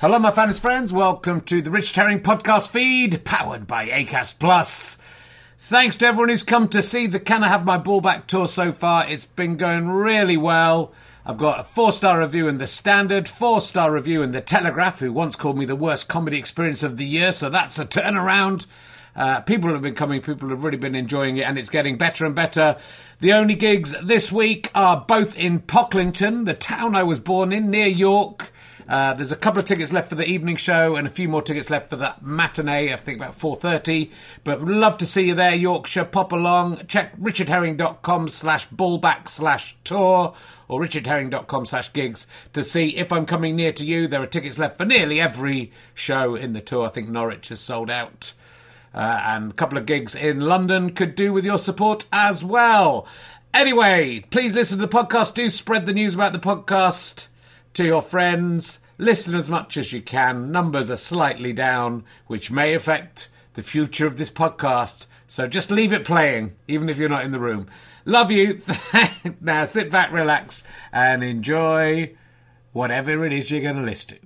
Hello, my fans friends. Welcome to the Richard Herring podcast feed, powered by Acast Plus. Thanks to everyone who's come to see the Can I Have My Ball Back tour so far. It's been going really well. I've got a 4-star review in The Standard, 4-star review in The Telegraph, who once called me the worst comedy experience of the year, so that's a turnaround. People have been coming, people have really been enjoying it, and it's getting better and better. The only gigs this week are both in Pocklington, the town I was born in, near York. There's a couple of tickets left for the evening show and a few more tickets left for the matinee, I think about 4:30. But would love to see you there, Yorkshire. Pop along. Check richardherring.com/ballback/tour or richardherring.com/gigs to see if I'm coming near to you. There are tickets left for nearly every show in the tour. I think Norwich has sold out. And a couple of gigs in London could do with your support as well. Anyway, please listen to the podcast. Do spread the news about the podcast to your friends. Listen as much as you can. Numbers are slightly down, which may affect the future of this podcast. So just leave it playing, even if you're not in the room. Love you. Now sit back, relax, and enjoy whatever it is you're going to listen to.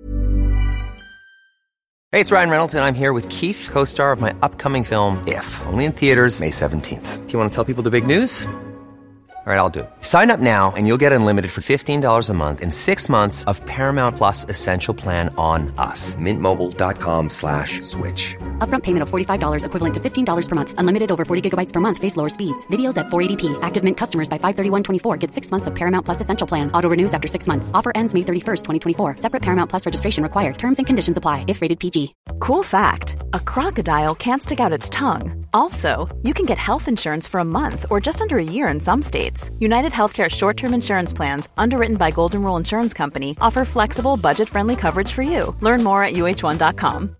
Hey, it's Ryan Reynolds, and I'm here with Keith, co-star of my upcoming film, If, only in theaters May 17th. Do you want to tell people the big news? All right, I'll do it. Sign up now and you'll get unlimited for $15 a month and 6 months of Paramount Plus Essential Plan on us. MintMobile.com/switch. Upfront payment of $45 equivalent to $15 per month. Unlimited over 40 gigabytes per month. Face lower speeds. Videos at 480p. Active Mint customers by 531.24 get 6 months of Paramount Plus Essential Plan. Auto renews after 6 months. Offer ends May 31st, 2024. Separate Paramount Plus registration required. Terms and conditions apply if rated PG. Cool fact, a crocodile can't stick out its tongue. Also, you can get health insurance for a month or just under a year in some states. United Healthcare short-term insurance plans, underwritten by Golden Rule Insurance Company, offer flexible, budget-friendly coverage for you. Learn more at uh1.com.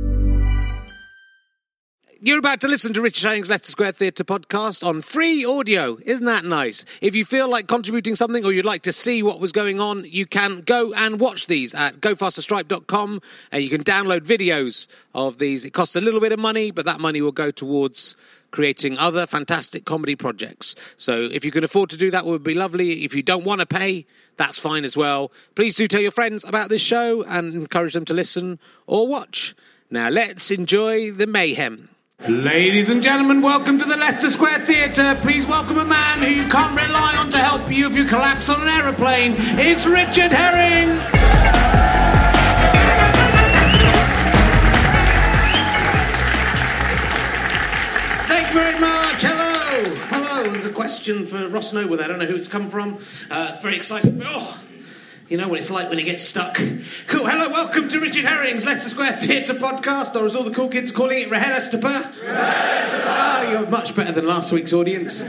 You're about to listen to Richard Herring's Leicester Square Theatre podcast on free audio. Isn't that nice? If you feel like contributing something or you'd like to see what was going on, you can go and watch these at gofasterstripe.com, and you can download videos of these. It costs a little bit of money, but that money will go towards creating other fantastic comedy projects. So if you can afford to do that, it would be lovely. If you don't want to pay, that's fine as well. Please do tell your friends about this show and encourage them to listen or watch. Now let's enjoy the mayhem. Ladies and gentlemen, welcome to the Leicester Square Theatre. Please welcome a man who you can't rely on to help you if you collapse on an aeroplane. It's Richard Herring! Thank you very much. Hello. Hello. There's a question for Ross Noble. I don't know who it's come from. Very excited. Oh, you know what it's like when you get stuck. Cool. Hello, welcome to Richard Herring's Leicester Square Theatre podcast, or as all the cool kids are calling it, Rehelestapa. Ah, you're much better than last week's audience.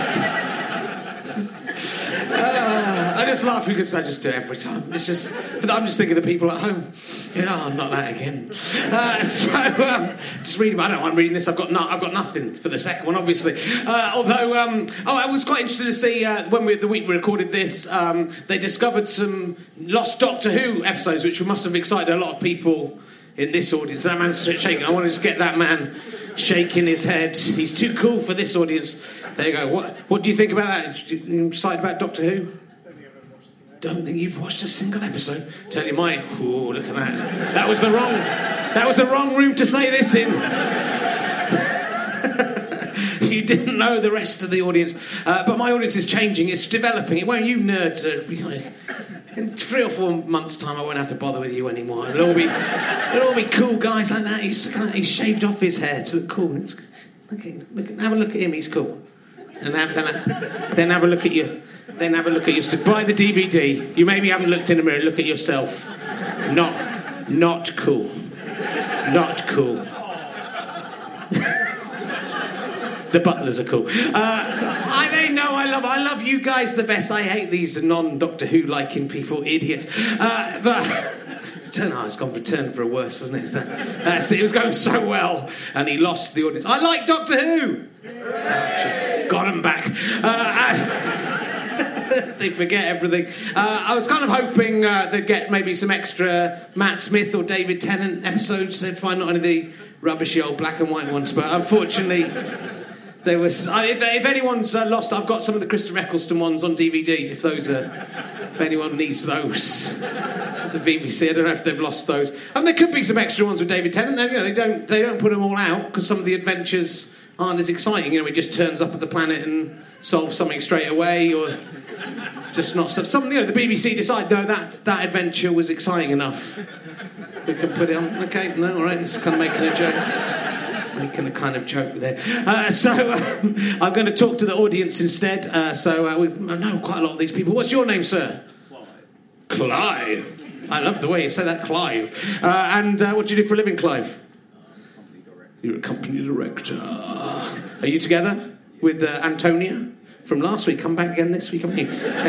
I just laugh because I just do it every time. It's just, but I'm just thinking of the people at home. Yeah, not that again. Just reading. I'm reading this. I've got nothing for the second one, obviously. Although, I was quite interested to see the week we recorded this. They discovered some lost Doctor Who episodes, which must have excited a lot of people in this audience. That man's shaking. I want to just get that man shaking his head. He's too cool for this audience. There you go. What do you think about that? You excited about Doctor Who? Don't think you've watched a single episode. Tell you my... Ooh, look at that. That was the wrong room to say this in. You didn't know the rest of the audience. But my audience is changing. It's developing. It won't. You nerds are... in 3 or 4 months' time, I won't have to bother with you anymore. It'll all be cool guys like that. He's shaved off his hair to look cool. Have a look at him. He's cool. And then have a look at you. Then have a look at you. So buy the DVD. You maybe haven't looked in the mirror. Look at yourself. Not cool. Not cool. The butlers are cool. I love you guys the best. I hate these non-Doctor Who liking people, idiots. But it's gone for turn for a worse, hasn't it? It was going so well, and he lost the audience. I like Doctor Who. Got him back. They forget everything. I was kind of hoping they'd get maybe some extra Matt Smith or David Tennant episodes. They'd find not only the rubbishy old black and white ones, but unfortunately, there was. If anyone's lost, I've got some of the Christopher Eccleston ones on DVD. If anyone needs those, The BBC, I don't know if they've lost those. And there could be some extra ones with David Tennant. They don't put them all out because some of the adventures aren't as exciting. He just turns up at the planet and solves something straight away, or it's just not some. The BBC decide, no, that adventure was exciting enough. We can put it on. Okay, no, all right. It's kind of making a joke. Making a kind of joke there. I'm going to talk to the audience instead. I know quite a lot of these people. What's your name, sir? Clive. I love the way you say that, Clive. And what do you do for a living, Clive? You're a company director. Are you together with Antonia from last week? Come back again this week, haven't you?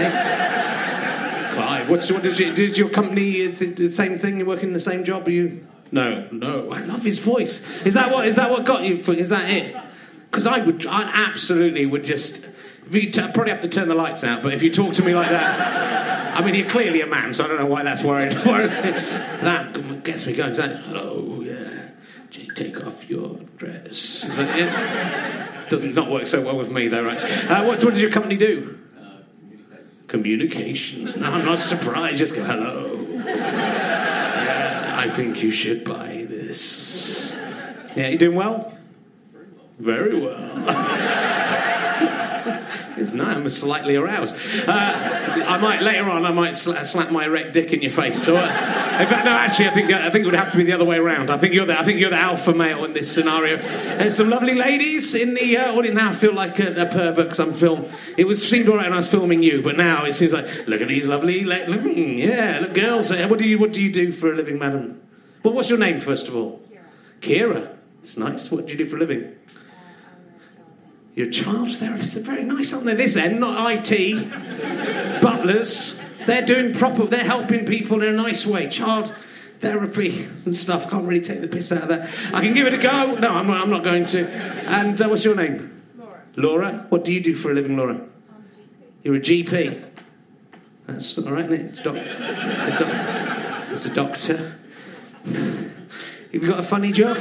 Clive, did your company, is it the same thing? You working in the same job? Are you? No. I love his voice. Is that what got you? Is that it? Because I absolutely would just. I'd probably have to turn the lights out, but if you talk to me like that, I mean, you're clearly a man, so I don't know why that's worried. That gets me going. Is that, hello, yeah. Take off your dress. Is that it? Does not work so well with me, though, right? What does your company do? Communications. No, I'm not surprised. Just go, hello. Yeah, I think you should buy this. Yeah, you doing well? Very well. It's nice. I'm slightly aroused. I might slap my erect dick in your face. So, in fact, no. Actually, I think it would have to be the other way around. I think you're the alpha male in this scenario. There's some lovely ladies in the audience. Now I feel like a pervert because I'm filming. Seemed all right when I was filming you, but now it seems like, look at these lovely, look, girls. What do you do for a living, madam? Well, what's your name first of all? Kira. It's nice. What do you do for a living? You're a child therapist. They're very nice, aren't they? This end, not IT. Butlers. They're helping people in a nice way. Child therapy and stuff. Can't really take the piss out of that. I can give it a go. No, I'm not going to. And what's your name? Laura. What do you do for a living, Laura? I'm a GP. You're a GP? That's all right, isn't it? It's a doctor. You've got a funny job?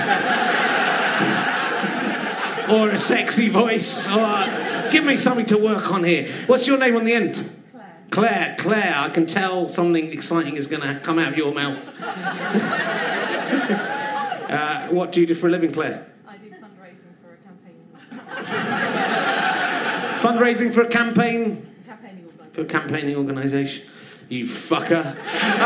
Or a sexy voice, or give me something to work on here. What's your name on the end? Claire. I can tell something exciting is going to come out of your mouth. What do you do for a living, Claire? I do fundraising for a campaign. Fundraising for a campaign? Campaigning organisation. For a campaigning organisation. You fucker.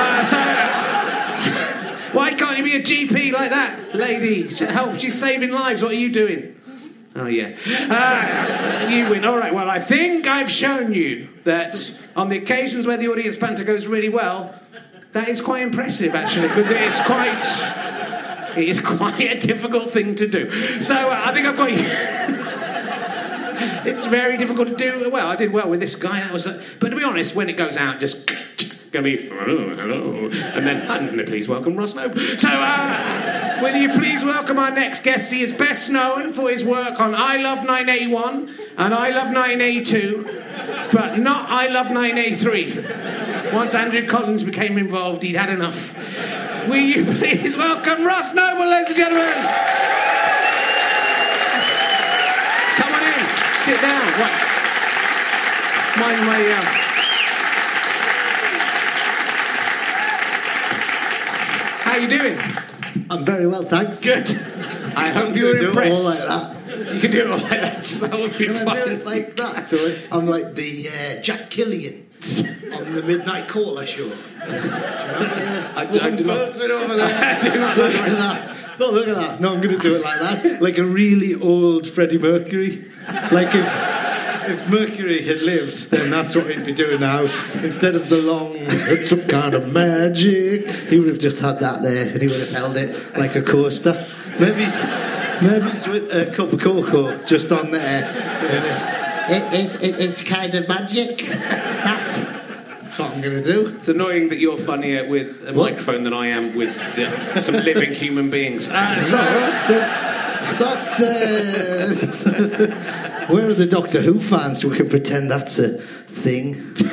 Why can't you be a GP like that, lady? She's saving lives. What are you doing? Oh, yeah. You win. All right, well, I think I've shown you that on the occasions where the audience banter goes really well, that is quite impressive, actually, because it is quite a difficult thing to do. So I think I've got you. It's very difficult to do. Well, I did well with this guy. But to be honest, when it goes out, just going to be, hello, and then, please welcome Ross Noble. So, will you please welcome our next guest? He is best known for his work on I Love 981 and I Love 982, but not I Love 983. Once Andrew Collins became involved, he'd had enough. Will you please welcome Ross Noble, ladies and gentlemen? Come on in, sit down. What? Mind my... How you doing? I'm very well, thanks. Good. I hope you're impressed. Do it all like that. You can do it all like that. So that would be Can fun. I do it like that? So I'm like the Jack Killian on the Midnight Caller show. I do not. Over there. I do not look at that. No, look at that. No, I'm going to do it like that. Like a really old Freddie Mercury. Like if Mercury had lived, then that's what he'd be doing now. Instead of the long, it's some kind of magic, he would have just had that there and he would have held it like a coaster. Maybe it's with a cup of cocoa just on there. It's kind of magic. That's what I'm going to do. It's annoying that you're funnier with a microphone than I am with some living human beings. Where are the Doctor Who fans who can pretend that's a thing?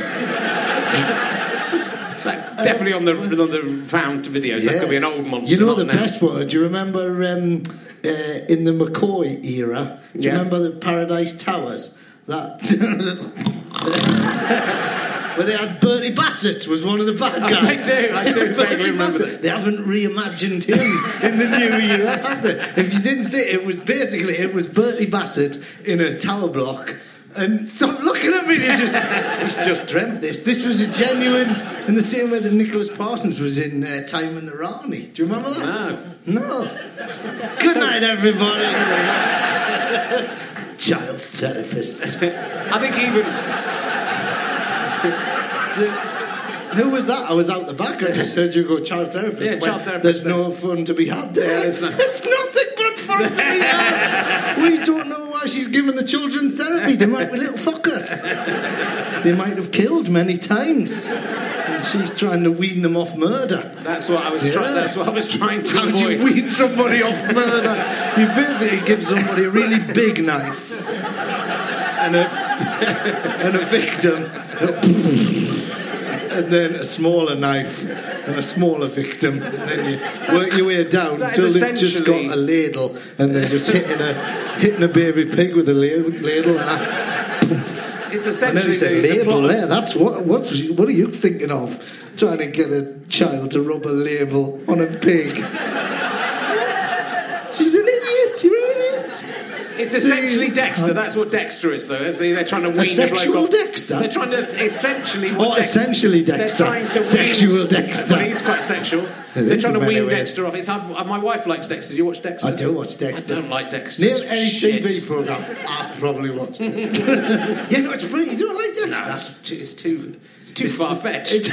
Definitely on the found videos. Yeah. That could be an old monster. You know the best one? Do you remember in the McCoy era? Do you remember the Paradise Towers? That where they had Bertie Bassett was one of the bad guys. I do vaguely remember that. They haven't reimagined him in the new year, have they? If you didn't see it, it was Bertie Bassett in a tower block. And stop looking at me. He's just dreamt this. This was a genuine, in the same way that Nicholas Parsons was in Time in the Rani. Do you remember that? No. Good night, everybody. Child therapist. I think even... Who was that? I was out the back. I just heard you go child therapist. Yeah, child therapist. There's no fun to be had there. Yeah, there's nothing but fun to be had. We don't know why she's giving the children therapy. They might be little fuckers. They might have killed many times. And she's trying to wean them off murder. That's what I was trying to How avoid. do you wean somebody off murder? You basically give somebody a really big knife and a victim. And then a smaller knife and a smaller victim, and then you work your way down until they've just got a ladle and they're just hitting a baby pig with a ladle. It's essentially and then he said label there. That's what are you thinking of? Trying to get a child to rub a label on a pig? What? She's an idiot. You're an idiot. It's essentially Dexter. That's what Dexter is, though. They're trying to wean a sexual Dexter. They're trying to essentially. Essentially Dexter. They're trying to sexual wean, Dexter. Well, he's quite sexual. They're trying to wean Dexter off. My wife likes Dexter. Do you watch Dexter? I do watch Dexter. I don't like Dexter. Name any TV programme. I've probably watched it. Yeah, no, it's brilliant. You don't like Dexter? No, it's too far-fetched.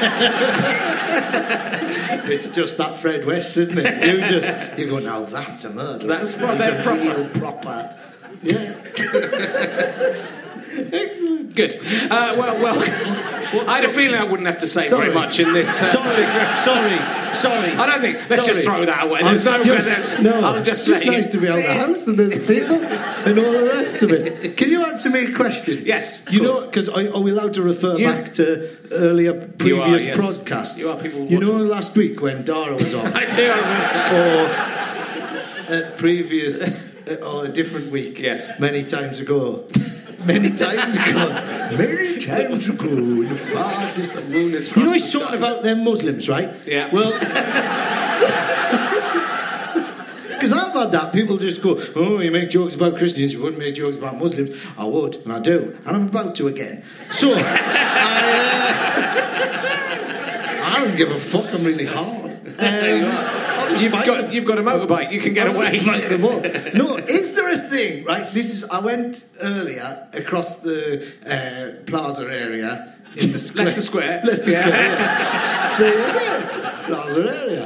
It's just that Fred West, isn't it? You go, now that's a murder. That's what they're proper. Real proper. Yeah. Excellent. Good. Well. I had a feeling I wouldn't have to say very much in this. Sorry. I don't think. Let's just throw that away. There's It's just nice to be out of the house and there's people and all the rest of it. Can you answer me a question? Yes. You know, because are we allowed to refer back to earlier previous yes. broadcasts? You are. People. You know, last week when Dara was on. I do. I remember that. Or previous or a different week. Yes. Many times ago. Many times ago in the far distant moon is You know he's talking about them Muslims, right? Yeah. Well, because I've had that. People just go, oh, you make jokes about Christians, you wouldn't make jokes about Muslims. I would, and I do. And I'm about to again. So, I don't give a fuck, I'm really hard. You've got a motorbike. You can get away. No, is there a thing? Right. I went earlier across the Plaza area in the square. Leicester Square. Leicester Square. Yeah. Plaza area.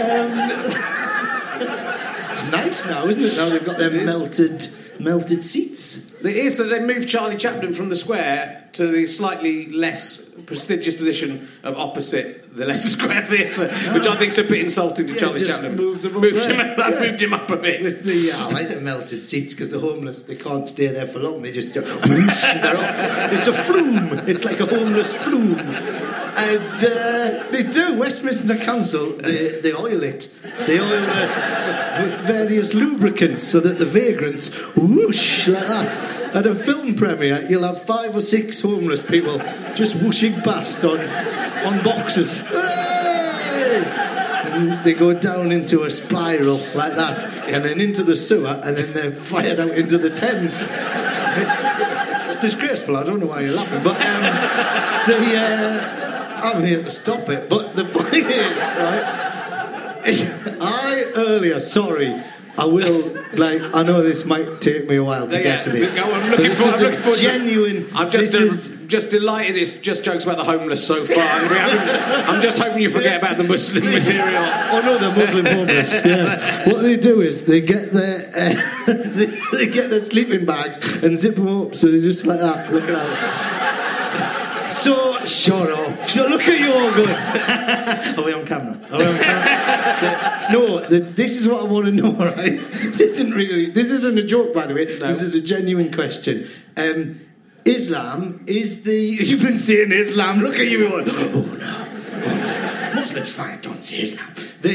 It's nice now, isn't it? Now they've got their melted seats. It is that they moved Charlie Chaplin from the square to the slightly less prestigious position of opposite the Leicester Square Theatre, which I think is a bit insulting to Charlie Chaplin. Moved him up a bit. I like the melted seats because the homeless, they can't stay there for long. They just go whoosh, they're off. It's a flume. It's like a homeless flume. And they do. Westminster Council, they oil it. They oil it with various lubricants so that the vagrants whoosh like that. At a film premiere, you'll have 5 or 6 homeless people just whooshing past on boxes. Hey! And they go down into a spiral like that, and then into the sewer, and then they're fired out into the Thames. It's disgraceful. I don't know why you're laughing, but I'm here to stop it. But the point is, right? I will, I know this might take me a while to get to this. I'm looking forward genuine... I'm just delighted it's just jokes about the homeless so far. I'm just hoping you forget about the Muslim material. Oh no, the Muslim homeless, yeah. What they do is they get their they get their sleeping bags and zip them up so they're just like that, looking out. So, shut up. So look at you all going. Are we on camera? This is what I want to know, right? This isn't a joke, by the way. No. This is a genuine question. Islam is the... You've been saying Islam. Look at you going, oh no. Muslims fine, don't say Islam.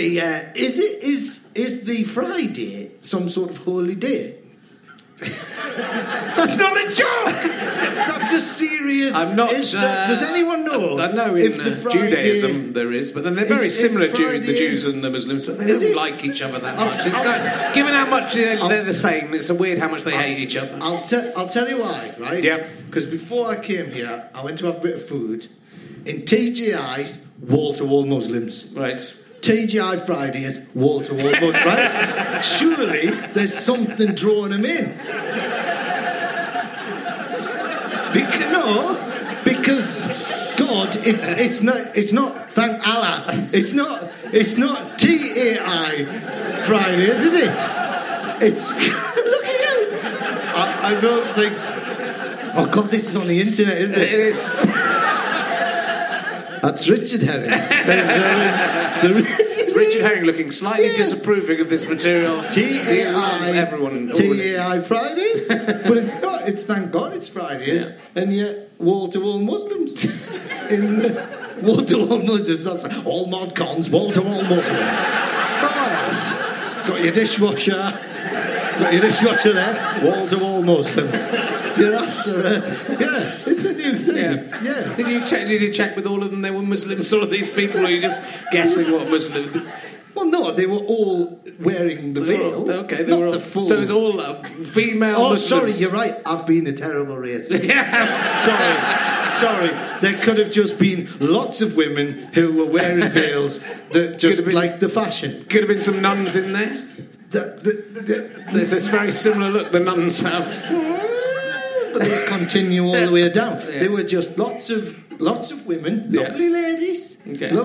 Is the Friday some sort of holy day? That's not a joke! That's a serious. I'm not. Does anyone know? I know in Judaism there is, but then they're very similar, the Jews and the Muslims, but they don't like each other that much. Given how much they're the same, it's weird how much they hate each other. I'll tell you why, right? Yeah. Because before I came here, I went to have a bit of food. In TGI's, wall-to-wall Muslims. Right. TGI Fridays, wall-to-wall Muslims, right? Surely there's something drawing them in. Because God, it's not. Thank Allah, it's not TAI Fridays, is it? It's look at you. I don't think. Oh God, this is on the internet, isn't it? It is. That's Richard Herring. Richard Herring looking slightly disapproving of this material. TAI Fridays, but it's not. It's thank God it's Fridays, and yet wall-to-wall Muslims. In wall-to-wall Muslims, that's all mod cons, wall-to-wall Muslims. Oh, got your dishwasher. Got your dishwasher there. Wall-to-wall Muslims. You're after it's a new thing. Yeah. Did you check with all of them they were Muslims, all of these people, or are you just guessing what Muslim? Well, no, they were all wearing the veil. Okay, they were all the full. So it's all female Muslims. Sorry, you're right. I've been a terrible racist. Sorry. There could have just been lots of women who were wearing veils that just liked the fashion. Could have been some nuns in there. There's this very similar look the nuns have. But they continue all the way down. Yeah. There were just lots of women, lovely ladies,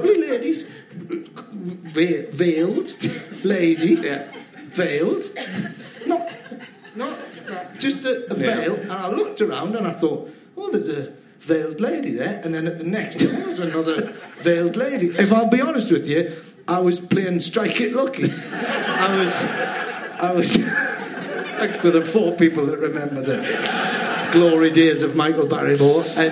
veiled ladies, veiled, not just a veil. And I looked around and I thought, oh, there's a veiled lady there, and then at the next there was another veiled lady. If I'll be honest with you, I was playing Strike It Lucky. I was thanks to the 4 people that remember the glory days of Michael Barrymore and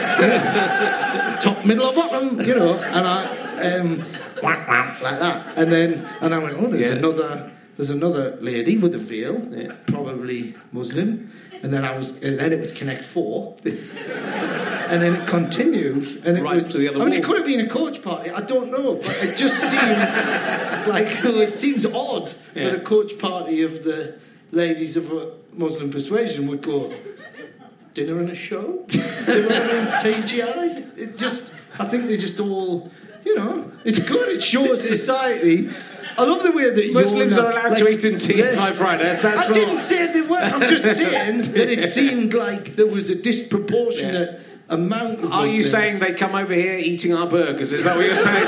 top, middle or bottom, and I like that, and I went, oh, there's another lady with a veil, probably Muslim, and then it was Connect 4, and then it continued, and it was to the other wall. It could have been a coach party, I don't know, but it just seemed like it seems odd that a coach party of the ladies of a Muslim persuasion would go. Dinner and a show? Dinner and TGIs? I think they just all, it's good. It shows society. I love the way that Muslims are allowed to eat in TFI Fridays. I didn't say they weren't. I'm just saying that it seemed like there was a disproportionate amount of Muslims. Are you saying they come over here eating our burgers? Is that what you're saying?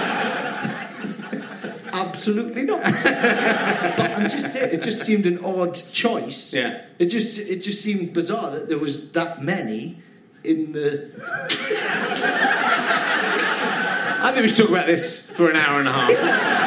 Absolutely not. But I'm just saying, it just seemed an odd choice. Yeah. It just seemed bizarre that there was that many in the. I think we should talk about this for an hour and a half.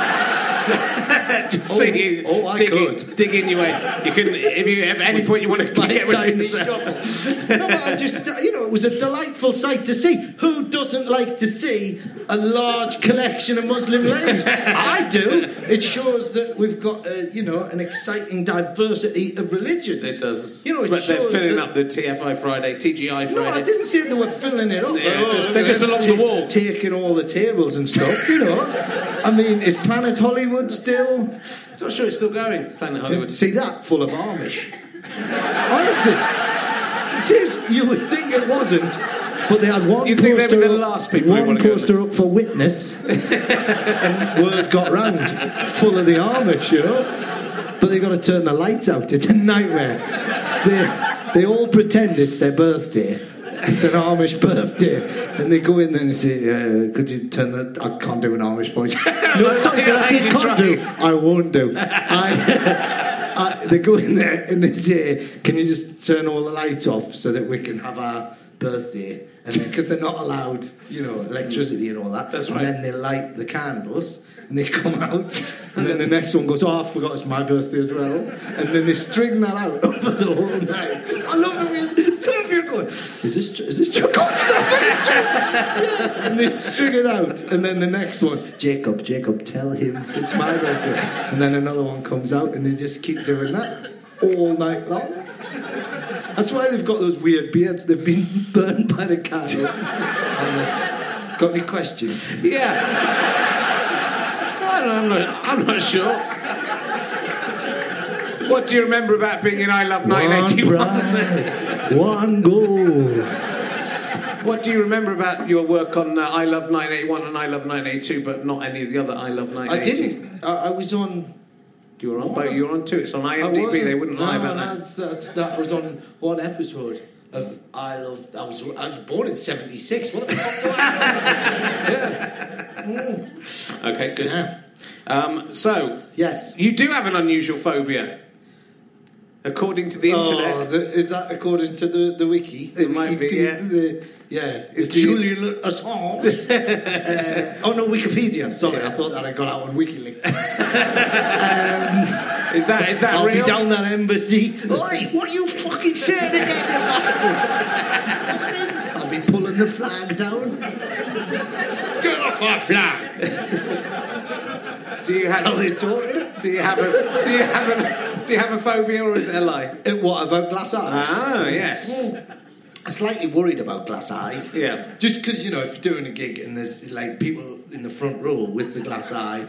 Just so you dig in your way. You can, if at any point you want to get rid of yourself. No, but I just, it was a delightful sight to see. Who doesn't like to see a large collection of Muslim ladies? I do. It shows that we've got, an exciting diversity of religions. It does. But they're filling up the TFI Friday, TGI Friday. No, I didn't say they were filling it up. Yeah, they're just along the wall. Taking all the tables and stuff, I mean, is Planet Hollywood still... I'm not sure it's still going, Planet Hollywood. See that? Full of Amish. Honestly. Seriously, you would think it wasn't, but they had one poster up for Witness, and word got round, full of the Amish, But they got to turn the lights out. It's a nightmare. They all pretend it's their birthday. It's an Amish birthday, and they go in there and say, "Could you turn the?" I can't do an Amish voice. No, sorry, did I say can't do? I won't do. They go in there and they say, "Can you just turn all the lights off so that we can have our birthday?" And because they're not allowed, electricity and all that. That's right. And then they light the candles. And they come out, and then the next one goes, oh, I forgot it's my birthday as well. And then they string that out over the whole night. I love the way some of you are going, is this true? God, stop it! Yeah. And they string it out. And then the next one, Jacob, tell him it's my birthday. And then another one comes out, and they just keep doing that all night long. That's why they've got those weird beards. They've been burned by the candle. Got any questions? Yeah. I'm not sure. What do you remember about being in I Love 1981? One bride, one goal. What do you remember about your work on I Love 1981 and I Love 1982, but not any of the other I Love 1980? I didn't. I was on. You were on both. You were on two. It's on IMDb. They wouldn't lie about that. I was on one episode of I Love. I was born in '76. What the fuck do I know? Yeah. Okay, good. Yeah. So, Yes. you do have an unusual phobia, according to the internet. Is that according to the wiki? It might be, yeah. It's Julian Assange. No, Wikipedia. Sorry, I thought that I got out on WikiLeaks. Is that I'll real? be down that embassy. Oi, what are you fucking saying again, you bastards? I'll be pulling the flag down. Get off our flag. Do you have? How they talking? Do you have a phobia, or is it a lie? What about glass eyes? Ah, yes. I'm slightly worried about glass eyes. Yeah. Just because, if you're doing a gig and there's like people in the front row with the glass eye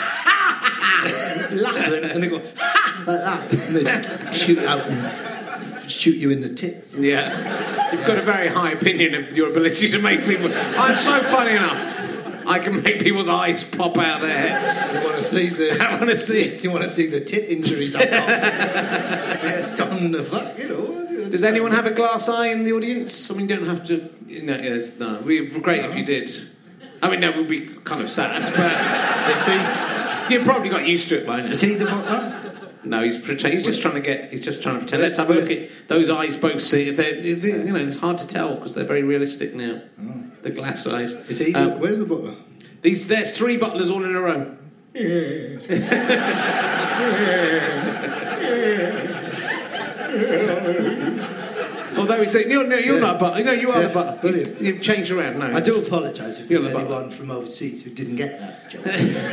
laughing and they go like that and they shoot out and shoot you in the tits. Yeah. You've got a very high opinion of your ability to make people. I'm so funny enough. I can make people's eyes pop out of their heads. You want to see the? I want to see it. You want to see the tit injuries I've got? Yes, on the fuck, Does anyone have a glass eye in the audience? I mean, you don't have to. No, yes, no. It would be great if you did. I mean, no, it would be kind of sad, but you've probably got used to it by now. Is he the butler? No, he's just trying to pretend. Let's have a look at those eyes. Both see if they're it's hard to tell because they're very realistic now. Oh. The glass eyes. Is he? Where's the butler? There's three butlers all in a row. Although he's saying, you're not a butler. No, you are the butler. Brilliant. You've changed around now. I do apologise if there's You're the anyone from overseas who didn't get that joke.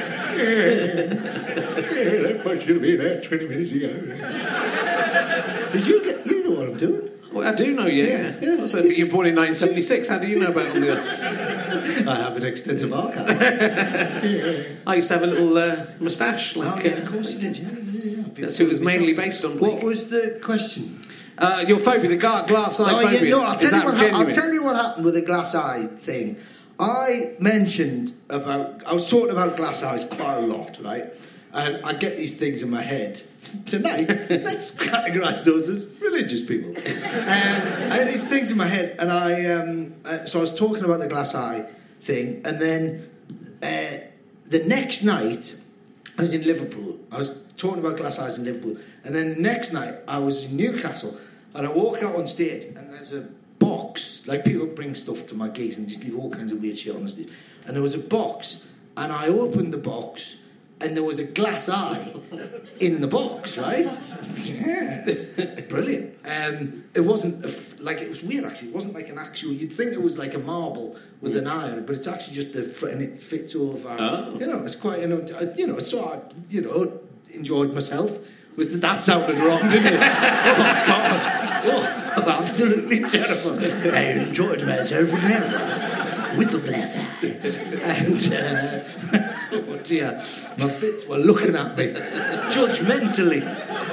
That should have been there 20 minutes ago. Did you get? You know what I'm doing. Well, I do know, yeah. So you're born in 1976. How do you know about all this? I have an extensive archive. I used to have a little moustache. Of course you did. Yeah. That's who it was mainly based on. What was the question? Your phobia, the glass eye phobia. Yeah, no, I'll tell you what happened with the glass eye thing. I mentioned I was talking about glass eyes quite a lot, right? And I get these things in my head. Tonight, let's categorise those as religious people. I had these things in my head, and so I was talking about the glass eye thing, and then the next night, I was in Liverpool. I was talking about glass eyes in Liverpool, and then the next night, I was in Newcastle, and I walk out on stage, and there's a box, like people bring stuff to my gigs and just leave all kinds of weird shit on the stage, and there was a box, and I opened the box, and there was a glass eye in the box, right? Yeah, brilliant. It wasn't it was weird actually. It wasn't like an actual. You'd think it was like a marble with an eye on it, but it's actually just and it fits over. It's quite So I enjoyed myself. That sounded wrong, didn't it? Oh God! Oh, absolutely terrible. I enjoyed myself with the glass eye, and. Oh dear, my bits were looking at me judgmentally.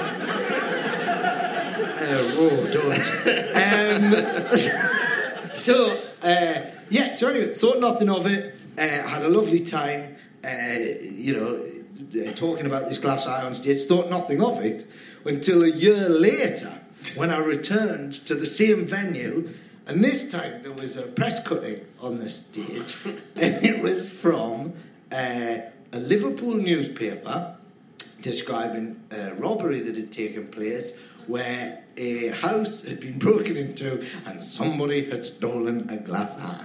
Don't. So anyway, thought nothing of it. Had a lovely time, talking about this glass eye on stage. Thought nothing of it until a year later when I returned to the same venue. And this time there was a press cutting on the stage, and it was from a Liverpool newspaper describing a robbery that had taken place where a house had been broken into and somebody had stolen a glass eye.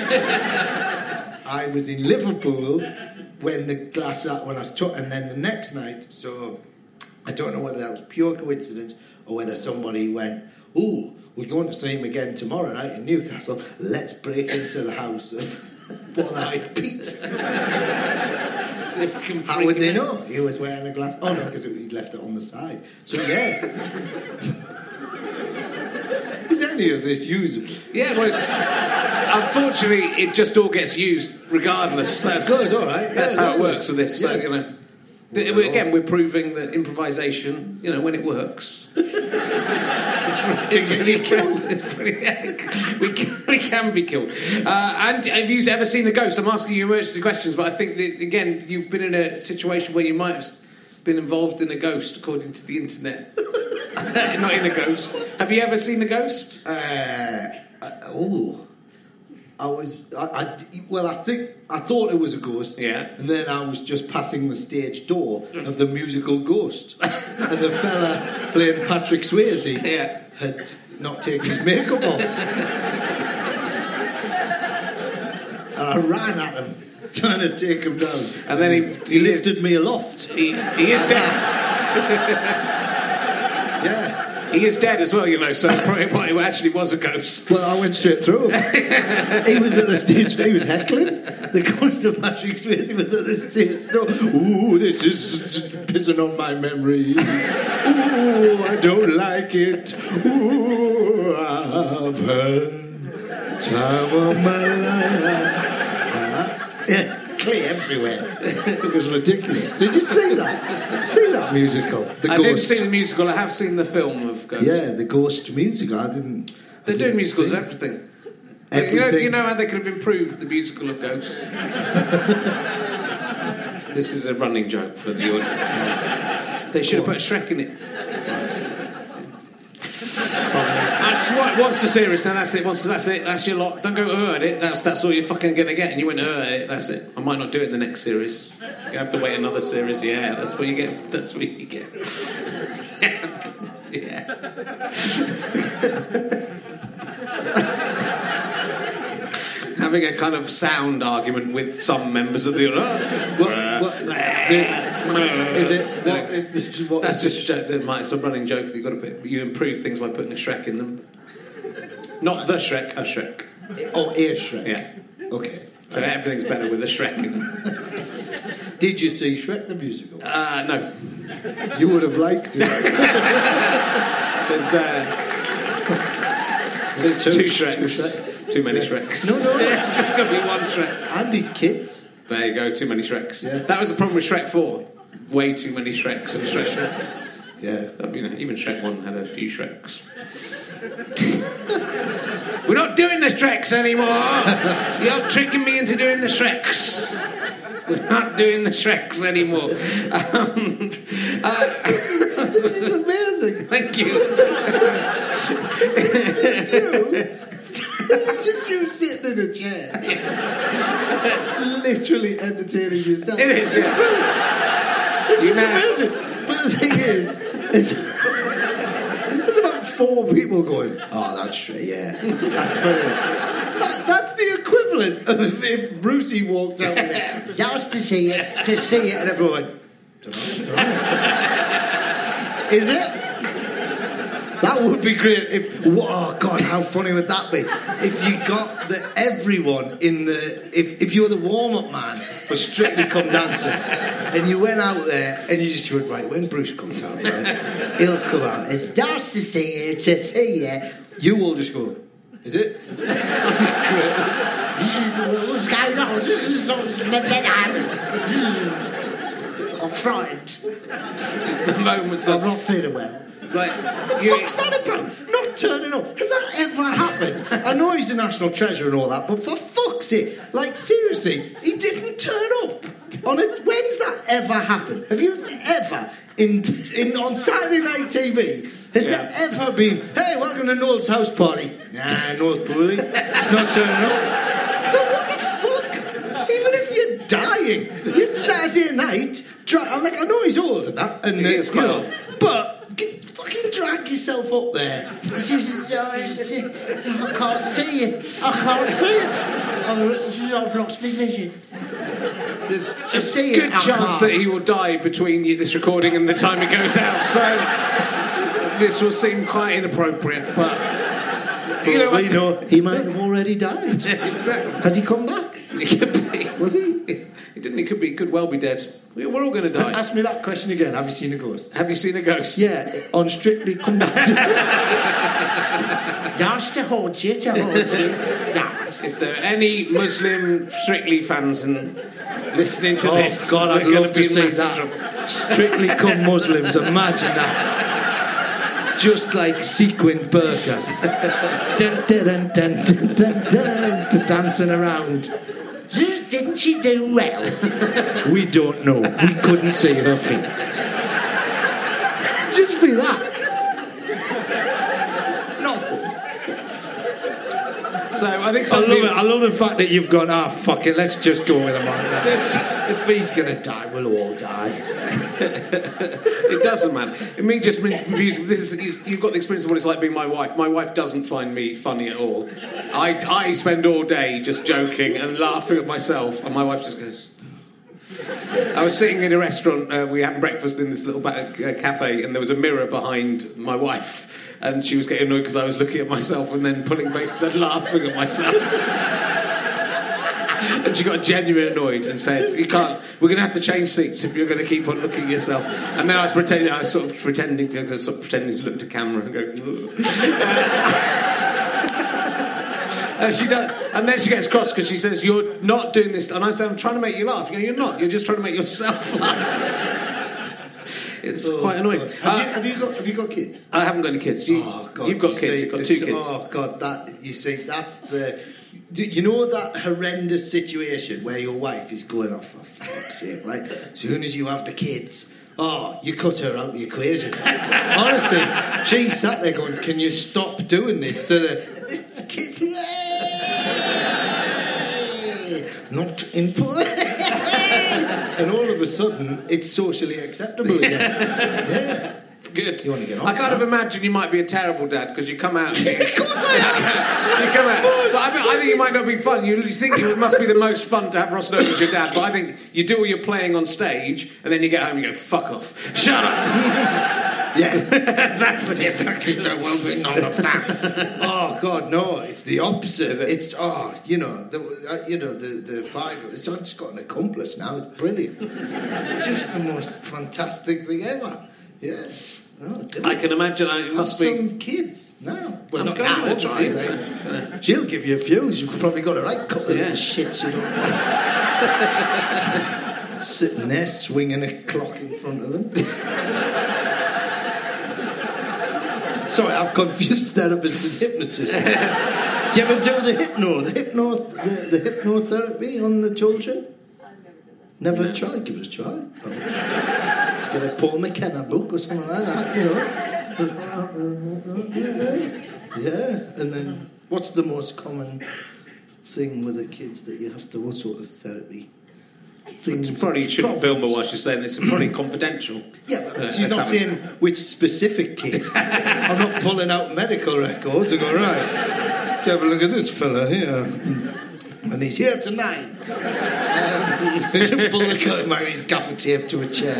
I was in Liverpool when the glass eye, and then the next night, so I don't know whether that was pure coincidence or whether somebody went, ooh, we're going to see him again tomorrow night in Newcastle. Let's break into the house of One-Eyed Pete. How would they know he was wearing a glass? Oh no, because he'd left it on the side. So yeah. any of this usable? Yeah, well, unfortunately, it just all gets used regardless. That's Good, all right. That's Yeah, how it lovely. works with this. Yes. So, again, we're proving that improvisation, when it works, it's really impressive. It's pretty. we can be killed. And have you ever seen a ghost? I'm asking you emergency questions, but I think that, again, you've been in a situation where you might have been involved in a ghost, according to the internet. Not in a ghost. Have you ever seen a ghost? I thought it was a ghost. Yeah. And then I was just passing the stage door of the musical Ghost, and the fella playing Patrick Swayze had not taken his makeup off, and I ran at him, trying to take him down. And then he lifted me aloft. He is dead. Yeah. He is dead as well, so probably it actually was a ghost. Well, I went straight through him. He was at the stage door. He was heckling. The ghost of Patrick Swayze was at the stage door. Ooh, this is pissing on my memory. Ooh, I don't like it. Ooh, I've heard time of my life. Yeah. Clear everywhere. It was ridiculous. Did you see that? See that musical? I didn't see the musical. I have seen the film of Ghost. Yeah, the Ghost musical. They're doing musicals of everything. You know how they could have improved the musical of Ghost? This is a running joke for the audience. They should have put Shrek in it. Once a series, then that's it. That's it. That's your lot. Don't go at it. That's all you're fucking gonna get. And you went at it. That's it. I might not do it in the next series. You have to wait another series. Yeah, that's what you get. That's what you get. Yeah. Having a kind of sound argument with some members of the That's just it's a running joke that you improve things by putting a Shrek in them. Not the Shrek, a Shrek. Oh, a Shrek. Yeah. Okay. So everything's better with a Shrek in them. Did you see Shrek the musical? No. You would have liked it. There's two Shreks. Too many Shreks. No. It's just going to be one Shrek. And his kids. There you go, too many Shreks. Yeah. That was the problem with Shrek 4. Way too many Shreks and Shrek. Yeah. Even Shrek 1 had a few Shreks. We're not doing the Shreks anymore! You're tricking me into doing the Shreks. We're not doing the Shreks anymore. This is amazing. Thank you. This is just you sitting in a chair. Literally entertaining yourself. It is, yeah. This is amazing. But the thing is there's about 4 people going, oh, that's straight, yeah. That's brilliant. That's the equivalent of if Brucey walked out there. Just to see it, and everyone went, dunno. Is it? That would be great oh God, how funny would that be? If you got everyone in if you were the warm-up man for Strictly Come Dancing, and you went out there and you just went, right, when Bruce comes out, right, he'll come out, it's just to see you, you will just go, is it? That'd be great. This is what's going on, this is I'm frightened. It's the moments I'm not feeling well. Like, what's that about? Not turning up. Has that ever happened? I know he's the national treasure and all that, but for fuck's sake, like seriously, he didn't turn up on it. When's that ever happened? Have you ever on Saturday Night TV? Has there ever been? Hey, welcome to Noel's house party. Nah, Noel's poorly. He's not turning up. So what the fuck? Even if you're dying, it's Saturday night. I know he's old and that, and he is quite old, but. Fucking drag yourself up there. I can't see you. I've lost my vision. There's a good chance that he will die between this recording and the time it goes out, so this will seem quite inappropriate, but he might have already died. Exactly. Has he come back? He could be. Was he? He didn't he? Could well be dead. We're all going to die. Ask me that question again. Have you seen a ghost? Have you seen a ghost? Yeah, on Strictly Come Back. Nice to hold you, Nice. If there are any Muslim Strictly fans and listening to this, God, I'd we're gonna love to be in see massive that. trouble. Strictly Come Muslims, imagine that. Just like sequined burqas. Dun, dun, dun, dun, dun, dun, dun, dancing around. Didn't she do well? We don't know. We couldn't see her feet. Just be that. So I think I love it. I love the fact that you've gone, fuck it, let's just go with him on that. If he's going to die, we'll all die. It doesn't, man. You've got the experience of what it's like being my wife. My wife doesn't find me funny at all. I spend all day just joking and laughing at myself, and my wife just goes... I was sitting in a restaurant, we had breakfast in this little cafe, and there was a mirror behind my wife, and she was getting annoyed because I was looking at myself and then pulling faces and laughing at myself. And she got genuinely annoyed and said, we're going to have to change seats if you're going to keep on looking at yourself. And then I was pretending to look at the camera and go... And she does, and then she gets cross because she says, "You're not doing this." And I say, "I'm trying to make you laugh." You go, "You're not. You're just trying to make yourself laugh." It's quite annoying. Have you got kids? I haven't got any kids. You've got kids. You've got 2 kids. Oh God, that's the. You know that horrendous situation where your wife is going off for fuck's sake, right? As soon as you have the kids. Oh, you cut her out the equation. Honestly, she sat there going, "Can you stop doing this to the kids?" Not in and all of a sudden, it's socially acceptable again. Yeah. It's good. You want to get on I kind of imagine you might be a terrible dad because you come out. Of course I am. You come out. But I think you might not be fun. You think it must be the most fun to have Ross Noble as your dad, but I think you do all your playing on stage and then you get home and you go, "Fuck off. Shut up." Yeah. That's it. There won't be none of that. Oh God, no! It's the opposite. It's the 5. It's just got an accomplice now. It's brilliant. It's just the most fantastic thing ever. Yeah. Oh, I can imagine it must be some kids now. Well, I'm not going now, to try. obviously. She'll give you a few. You've probably got a right couple of shits. You know, sitting there swinging a clock in front of them. Sorry, I've confused therapist and hypnotist. Do you ever do the hypnotherapy on the children? Never tried. Give it a try. Get a Paul McKenna book or something like that, you know. Yeah, and then what's the most common thing with the kids that you have to? What sort of therapy? Things, probably you shouldn't film her while she's saying this. It's probably confidential. Yeah, but she's not saying which specific kid. I'm not pulling out medical records and going, right, let's have a look at this fella here. And he's here tonight. Pull the curtain back, he's gaffer taped to a chair.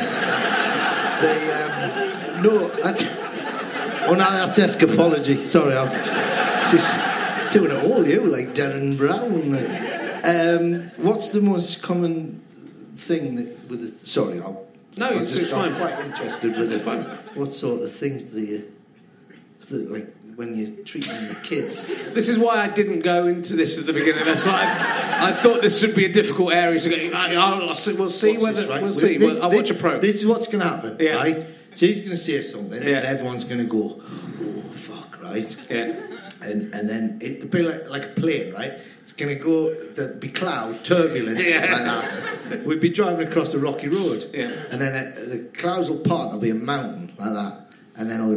That's escapology. Sorry, I'm just doing it all, you, like Darren Brown. What's the most common thing that with it? Sorry, I'm fine. quite interested with it's it. Fine. What sort of things do you, like when you're treating the kids? This is why I didn't go into this at the beginning. That's why I thought this would be a difficult area to get. We'll see whether this, right? We'll see. I'll watch a pro. This is what's going to happen, yeah. right? She's going to say something, yeah. and everyone's going to go, "Oh fuck!" Right? Yeah. And then it'll be like a plane, right? It's going to go, there'll be cloud, turbulence, like that. We'd be driving across a rocky road. Yeah. And then the clouds will part, there'll be a mountain, like that. And then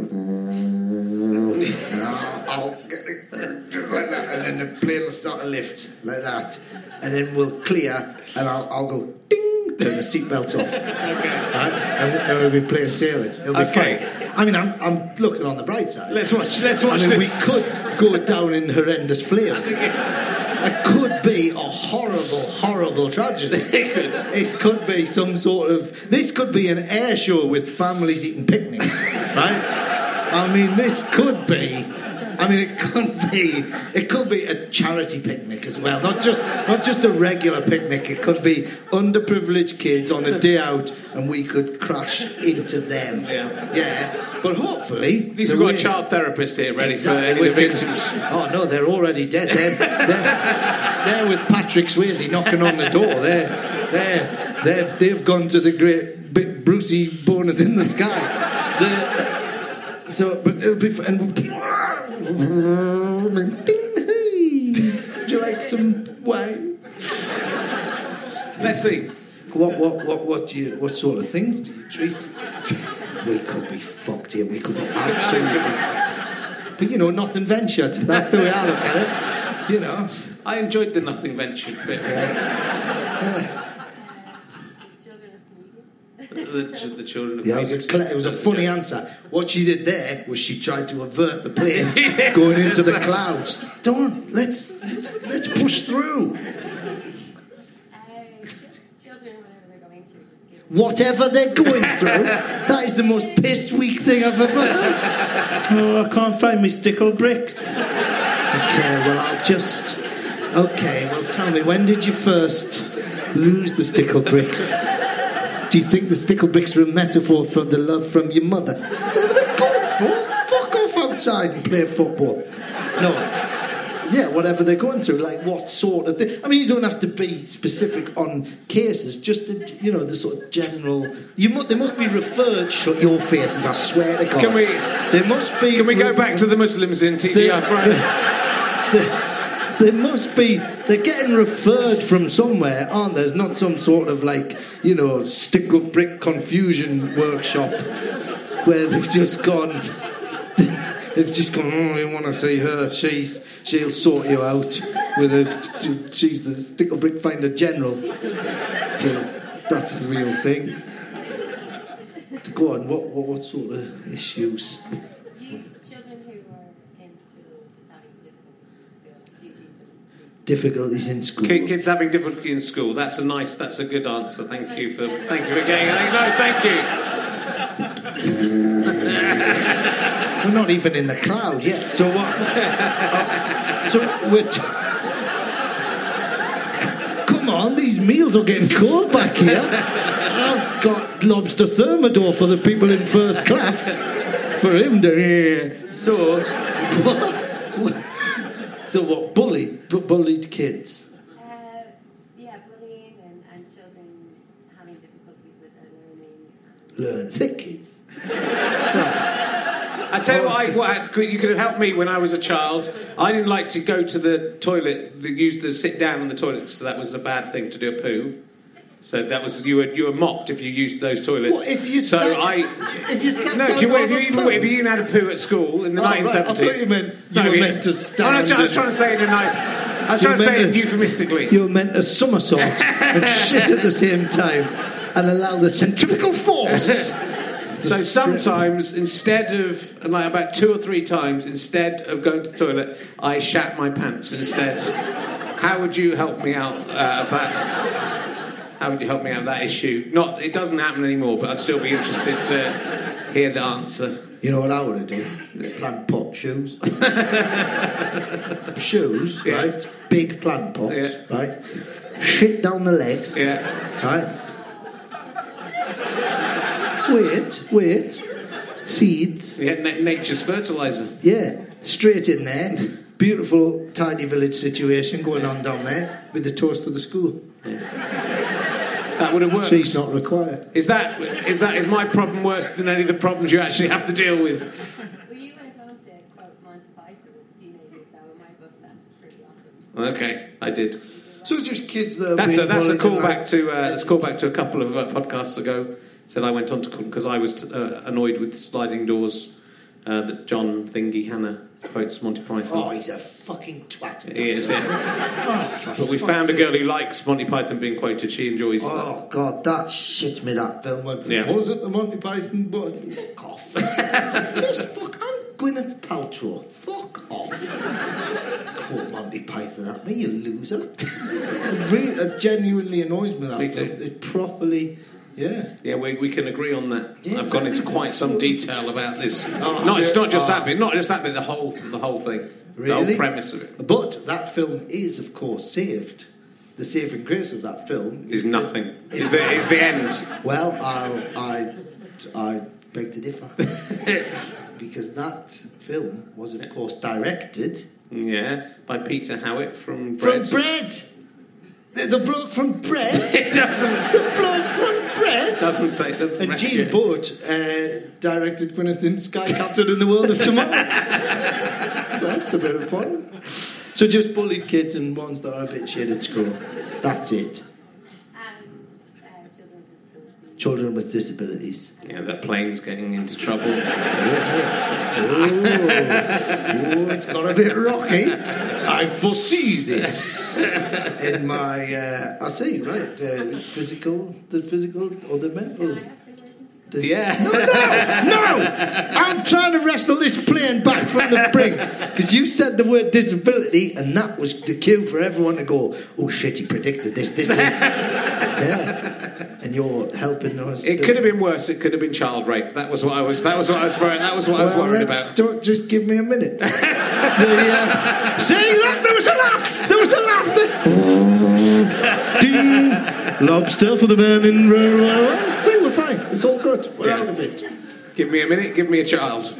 I'll like that. And then the plane will start to lift, like that. And then we'll clear, and I'll go, ding, turn the seatbelts off. Okay. Right? And we'll be playing sailing. It'll be fun. I mean, I'm looking on the bright side. Let's watch this. We could go down in horrendous flames. It could be a horrible, horrible tragedy. It could be some sort of... This could be an air show with families eating picnics, right? I mean, this could be I mean, it could be a charity picnic as well, not just a regular picnic. It could be underprivileged kids on a day out, and we could crash into them. Yeah. But hopefully, At least we've got a child therapist here ready for any of the victims. Oh no, they're already dead. They're with Patrick Swayze knocking on the door. They've gone to the great big Brucey bonus in the sky. But it'll be fun. Would you like some wine? Let's see. What sort of things do you treat? We could be fucked here. We could be absolutely. But you know, nothing ventured. That's the way I look at it. You know, I enjoyed the nothing ventured bit. The children of it was a funny answer. What she did there was she tried to avert the plane going into the clouds. Don't let's push through. Whatever they're going through, that is the most piss weak thing I've ever heard. Oh, I can't find my stickle bricks. Okay, well, tell me, when did you first lose the stickle bricks? Do you think the stickle bricks are a metaphor for the love from your mother? Whatever they're going for, fuck off outside and play football. No. Yeah, whatever they're going through, like what sort of thing. I mean, you don't have to be specific on cases, just the sort of general. They must be referred. Shut your faces! I swear to God. They must be. Can we go back to the Muslims in TGI Friday? They must be. They're getting referred from somewhere, aren't there? There's not some sort of stickle brick confusion workshop where they've just gone. Oh, you want to see her? She'll sort you out she's the stickle brick finder general. So that's a real thing. Go on. What sort of issues? Children who are in school just having difficulties in school. Kids having difficulty in school. That's a good answer. Thank you for getting. No, thank you. We're not even in the cloud yet. So what? Come on, these meals are getting cold back here. I've got lobster thermidor for the people in first class. For him to. So what? Bullied kids. Bullying and children having difficulties with their learning. Thick kids. I tell you what, you could have helped me when I was a child. I didn't like to go to the toilet, sit down on the toilet, so that was a bad thing to do a poo. So that was you were mocked if you used those toilets. What if you sat if you even had a poo at school in the 1970s? Right. I thought you were meant to stand. I was trying to say it in a nice. I was trying to say it euphemistically. You were meant to somersault and shit at the same time and allow the centrifugal force. So sometimes, instead of, about 2 or 3 times, instead of going to the toilet, I shat my pants instead. How would you help me out of that? How would you help me out of that issue? It doesn't happen anymore, but I'd still be interested to hear the answer. You know what I would do? Plant pot shoes. Shoes, yeah. Right? Big plant pots, yeah. Right? Shit down the legs, yeah. Right? Wait. Seeds. Yeah, nature's fertiliser. Yeah, straight in there. Beautiful tiny village situation going on down there with the toast of the school. Yeah. That would have worked. She's not required. Is my problem worse than any of the problems you actually have to deal with? Well, you went on to quote Monty Python as teenagers, though in my book that's pretty awesome. Okay, I did. So just kids that. That's a callback to a couple of podcasts ago. Said I went on to because I was annoyed with sliding doors that John Thingy Hannah quotes Monty Python. Oh, he's a fucking twat. He is, yeah. But we found a girl who likes Monty Python being quoted. She enjoys that. Oh, God, that shits me, that film. Yeah. Was it the Monty Python? But fuck off. Just fuck. I'm Gwyneth Paltrow. Fuck off. Quote Monty Python at me, you loser. It genuinely annoys me, that me film. too. It properly... Yeah, we can agree on that. Yeah, I've gone into exactly. quite some detail about this. Oh, Not just that bit. Not just that bit. The whole thing. The whole Really? premise of it But that film is, of course, saved. The saving grace of that film is nothing. Is the end. Well, I beg to differ. Because that film was, of course, directed... Yeah, by Peter Howitt from Bread. From Bread! The bloke from Bread? It doesn't. The bloke from Bread? Doesn't say. Doesn't And rescue. Gene Boat directed Gwyneth in Sky Captain in the World of Tomorrow. That's a bit of fun. So just bullied kids and ones that are a bit shit at school. That's it. And children with disabilities. Children with disabilities. Yeah, that plane's getting into trouble. Oh, it's got a bit rocky. I foresee this in my. I see, right? The physical or the mental. Yeah. No! I'm trying to wrestle this plane back from the brink because you said the word disability, and that was the cue for everyone to go, "Oh shit, he predicted this. This is." Yeah. And you're helping us. It could have been worse. It could have been child rape. That was what I was worried about. Don't just give me a minute. See, look, there was a laugh. There was a laugh. Ding. Lobster for the man in. See, we're fine. It's all good. We're out of it. Give me a minute. Give me a child.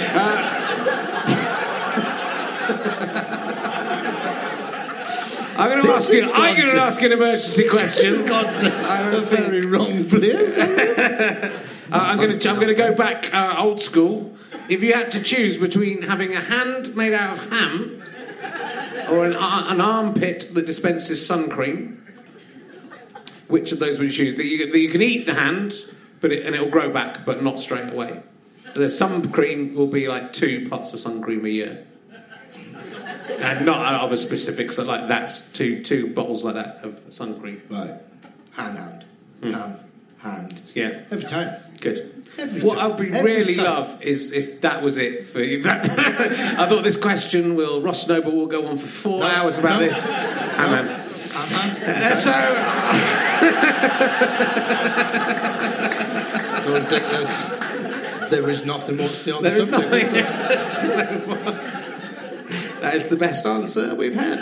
I'm going to ask you. I'm going to ask you an emergency question. I don't very wrong place. I'm going to go back old school. If you had to choose between having a hand made out of ham or an armpit that dispenses sun cream, which of those would you choose? That you can eat the hand, and it'll grow back, but not straight away. The sun cream will be like 2 pots of sun cream a year. And not of a specific, so like that's two bottles like that of sun cream. Right. Hand. Yeah. Every time. Good. Every What time. I'd be Every really time. love is if that was it for you. I thought this question Ross Noble will go on for 4 hours about this. Hang on. Don't think there is nothing more to say on the There is subject. nothing. That is the best answer we've had.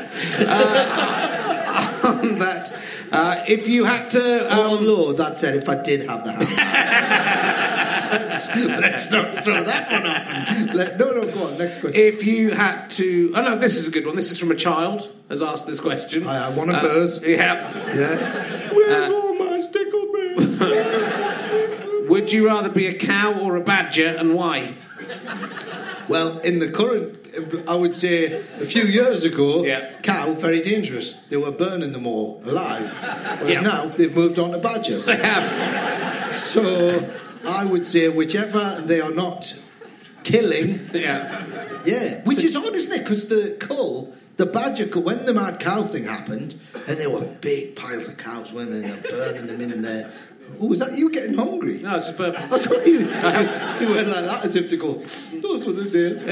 On that, if you had to... Oh, Lord, that said, if I did have the hand. Let's not throw that one off. No, go on, next question. If you had to... Oh, no, this is a good one. This is from a child has asked this question. One of hers. Yeah. Where's all my stickleberries? Would you rather be a cow or a badger, and why? Well, in the current... I would say a few years ago, cow, very dangerous. They were burning them all alive. Whereas now, they've moved on to badgers. They have. So, I would say whichever they are not killing... Yeah. Which is odd, isn't it? Because the badger cull, when the mad cow thing happened, and there were big piles of cows, weren't they? They were burning them in there. Oh, was that you getting hungry? No, it's just burping. I saw you. You went like that as if to go, those were the days.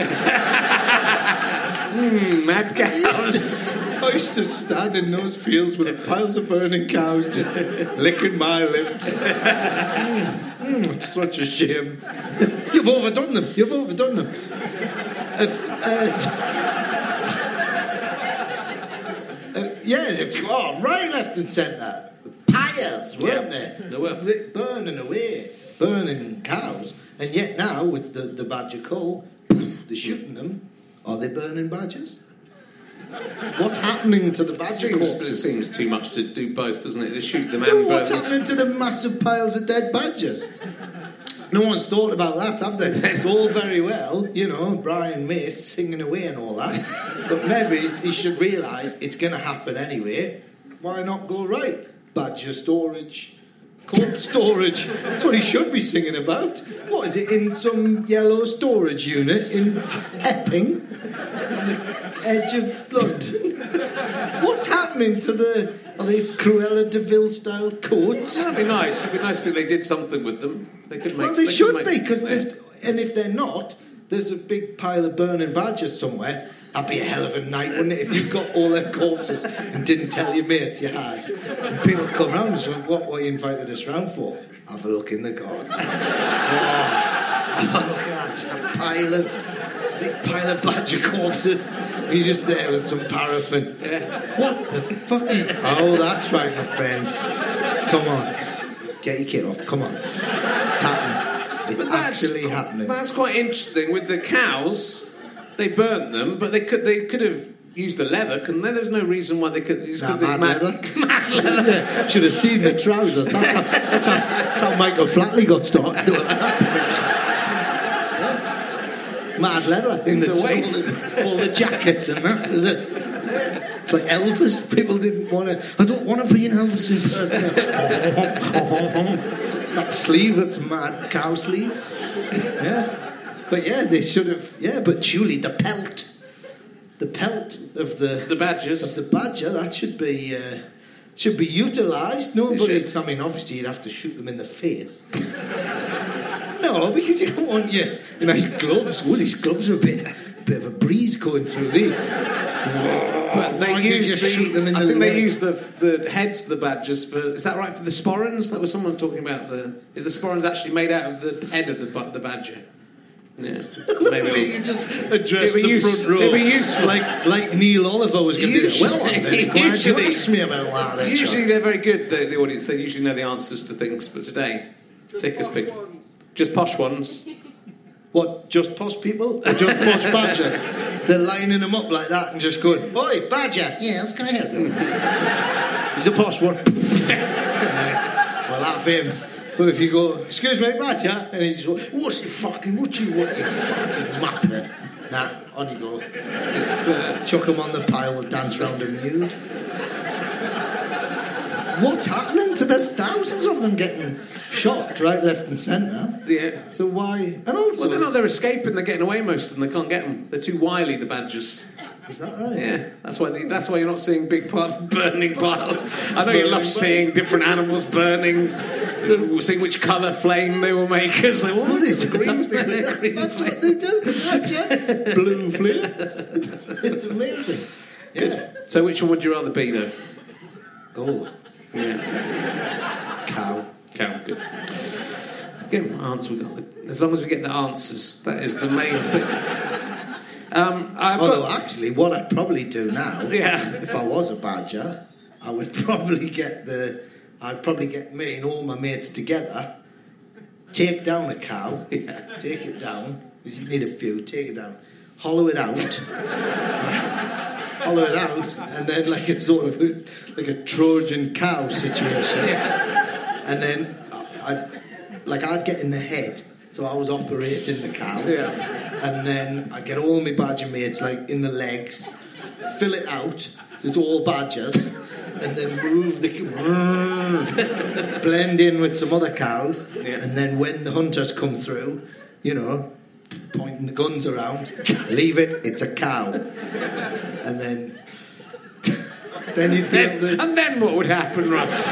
Mad cows. I used to stand in those fields with piles of burning cows just licking my lips. It's such a shame. You've overdone them. Right, left and centre. Piles, weren't they? They were. Burning away. Burning cows. And yet now, with the badger cull, they're shooting them. Are they burning badgers? What's happening to the badger It corpses? seems too much to do both, doesn't it? To shoot them and burn What's them. happening to the massive piles of dead badgers? No one's thought about that, have they? It's all very well, Brian Mace singing away and all that. But maybe he should realise it's going to happen anyway. Why not go right? Badger storage, corpse storage. That's what he should be singing about. What is it, in some yellow storage unit in Epping, on the edge of London? What's happening to are they Cruella de Vil style coats? That'd be nice. It'd be nice if they did something with them. They could make. Well, they should be, because if they're not, there's a big pile of burning badgers somewhere. That'd be a hell of a night, wouldn't it, if you got all their corpses and didn't tell your mates you had. And people come round and say, what were you invited us round for? have a look in the garden. Have a look at that, just a big pile of badger corpses. He's just there with some paraffin. What the fuck? Oh, that's right, my friends. Come on. Get your kit off, come on. It's happening. It's actually happening. That's quite interesting. With the cows, they burnt them, but they could have used the leather, couldn't they? There's no reason why they could. Because it's mad leather. Mad leather. Yeah, should have seen the trousers. That's how Michael Flatley got started doing that. Mad leather. Seems a waste. All the jackets and that. It's like Elvis. People didn't want to. I don't want to be an Elvis impersonator. That sleeve, that's mad cow sleeve. Yeah. But yeah, they should have. Yeah, but surely the pelt of the badgers of the badger, that should be utilised. Nobody's. I mean, obviously you'd have to shoot them in the face. No, because you don't want your nice gloves. Well, these gloves are a bit of a breeze going through these. But they use they use the heads of the badgers for. Is that right, for the sporrans? That was someone talking about is the sporrans actually made out of the head of the badger? Yeah. Maybe you just address the front row. It'd be useful. Like Neil Oliver was going to do that. Well, I'm very glad you asked me about that. Usually they're very good, the audience. They usually know the answers to things. But today, thick as pig. Just posh ones. What, just posh people? Or just posh badgers? They're lining them up like that and just going, "Oi, badger! Yes, can I help you?" He's a posh one. Well, laugh him. But if you go, "Excuse me, badger," and he's just, what you fucking mapper? Nah, on you go. Chuck him on the pile, we'll dance round him nude. What's happening to there's thousands of them getting shot right, left and centre? Yeah. So why? And also, they're escaping. They're getting away. Most of them. They can't get them. They're too wily. The badgers. Is that right? Yeah. That's why you're not seeing big burning piles. I know you love seeing different animals burning. Seeing which colour flame they will make as they want. That's what they do. Badger. Blue flames. It's amazing. Yeah. Good. So which one would you rather be, though? Oh. Yeah. Cow. Good. Get an answer. As long as we get the answers, that is the main thing. Actually, what I'd probably do now, if I was a badger, I would probably I'd probably get me and all my mates together, take down a cow, take it down, because you need a few, take it down, hollow it out, and then like a sort of like a Trojan cow situation, and then I'd get in the head, so I was operating the cow, and then I'd get all my badger mates like in the legs, fill it out, so it's all badgers, and then move blend in with some other cows, and then when the hunters come through, pointing the guns around, leave it, it's a cow, and then you'd be able to... And then what would happen, Ross?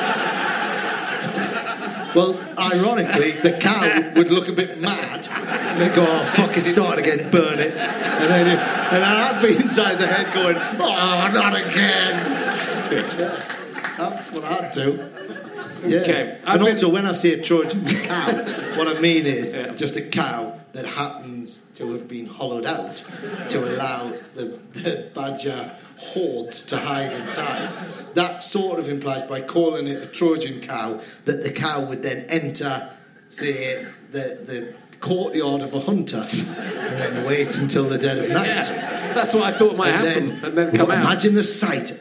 Well, ironically, the cow would look a bit mad, and they'd go, "Oh, fuck it, start again, burn it," and I'd be inside the head going, "Oh, not again." That's what I'd do. Yeah. Okay. And also, when I say a Trojan cow, what I mean is just a cow that happens to have been hollowed out to allow the badger hordes to hide inside. That sort of implies, by calling it a Trojan cow, that the cow would then enter, say, the courtyard of a hunter and then wait until the dead of night. Yeah, that's what I thought might happen, and then come out. Imagine the sight.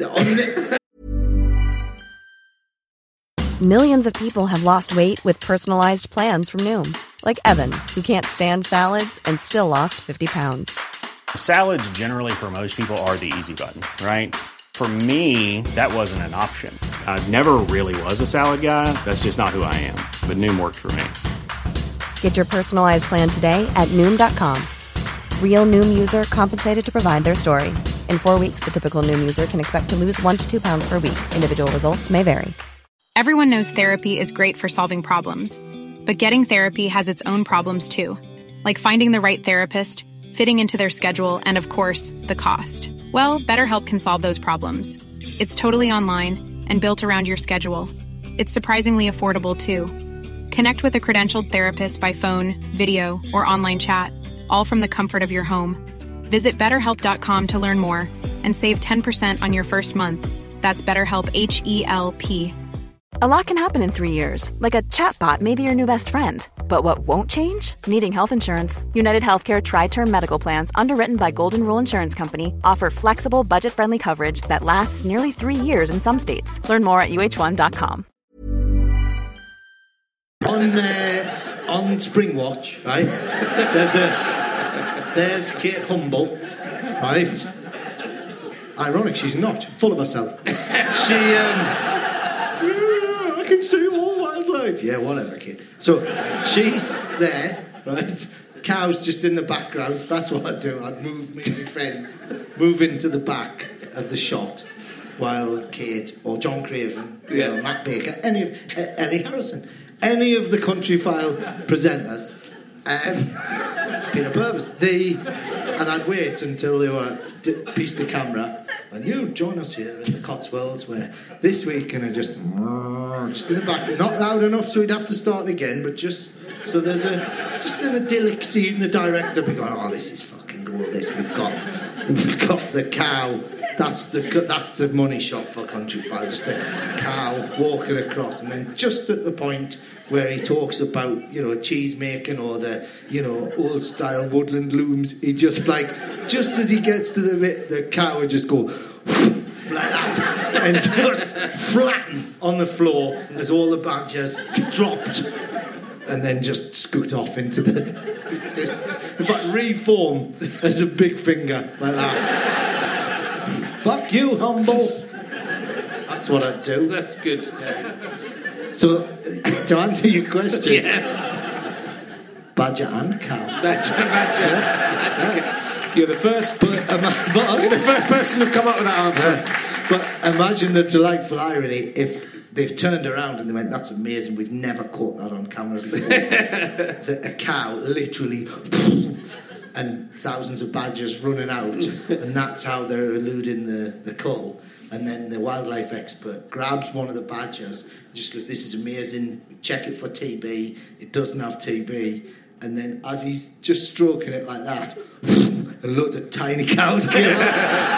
Millions of people have lost weight with personalized plans from Noom. Like Evan, who can't stand salads and still lost 50 pounds. Salads generally for most people are the easy button, right? For me, that wasn't an option. I never really was a salad guy. That's just not who I am. But Noom worked for me. Get your personalized plan today at Noom.com. Real Noom user compensated to provide their story. In 4 weeks, the typical Noom user can expect to lose 1 to 2 pounds per week. Individual results may vary. Everyone knows therapy is great for solving problems. But getting therapy has its own problems too. Like finding the right therapist, fitting into their schedule, and of course, the cost. Well, BetterHelp can solve those problems. It's totally online and built around your schedule. It's surprisingly affordable too. Connect with a credentialed therapist by phone, video, or online chat, all from the comfort of your home. Visit BetterHelp.com to learn more and save 10% on your first month. That's BetterHelp, H-E-L-P. A lot can happen in 3 years, like a chatbot may be your new best friend. But what won't change? Needing health insurance. United Healthcare Tri-Term Medical Plans, underwritten by Golden Rule Insurance Company, offer flexible, budget-friendly coverage that lasts nearly 3 years in some states. Learn more at uh1.com. On Springwatch, right? There's Kate Humble, right? Ironic, she's not full of herself. I can see all wildlife. Yeah, whatever, kid. So she's there, right? Cow's just in the background. That's what I'd do. I'd move me and my friends, move into the back of the shot, while Kate or John Craven, Matt Baker, any of Ellie Harrison, any of the Country File presenters, Peter Purvis, and I'd wait until they were pieced the camera. And you join us here in the Cotswolds, where this week, and just in the back, not loud enough so we'd have to start again, but just so there's just an idyllic scene. The director be going, "Oh, this is fucking gorgeous. We've got the cow. That's the money shot for Country File. Just a cow walking across, and then just at the point where he talks about cheese making or the old style woodland looms, he just as he gets to the bit, the cow would just go like that and just flatten on the floor as all the badgers dropped, and then just scoot off into the in fact reform as a big finger like that. Fuck you, Humble. That's what I'd do. That's good. Yeah. So, to answer your question, badger and cow. Badger. You're the first. You're the first person to come up with that answer. But imagine the delightful irony if they've turned around and they went, "That's amazing. We've never caught that on camera before." A cow literally. And thousands of badgers running out, and that's how they're eluding the cull. And then the wildlife expert grabs one of the badgers, just goes, "This is amazing, check it for TB, it doesn't have TB." And then as he's just stroking it like that, and loads of tiny cows came out.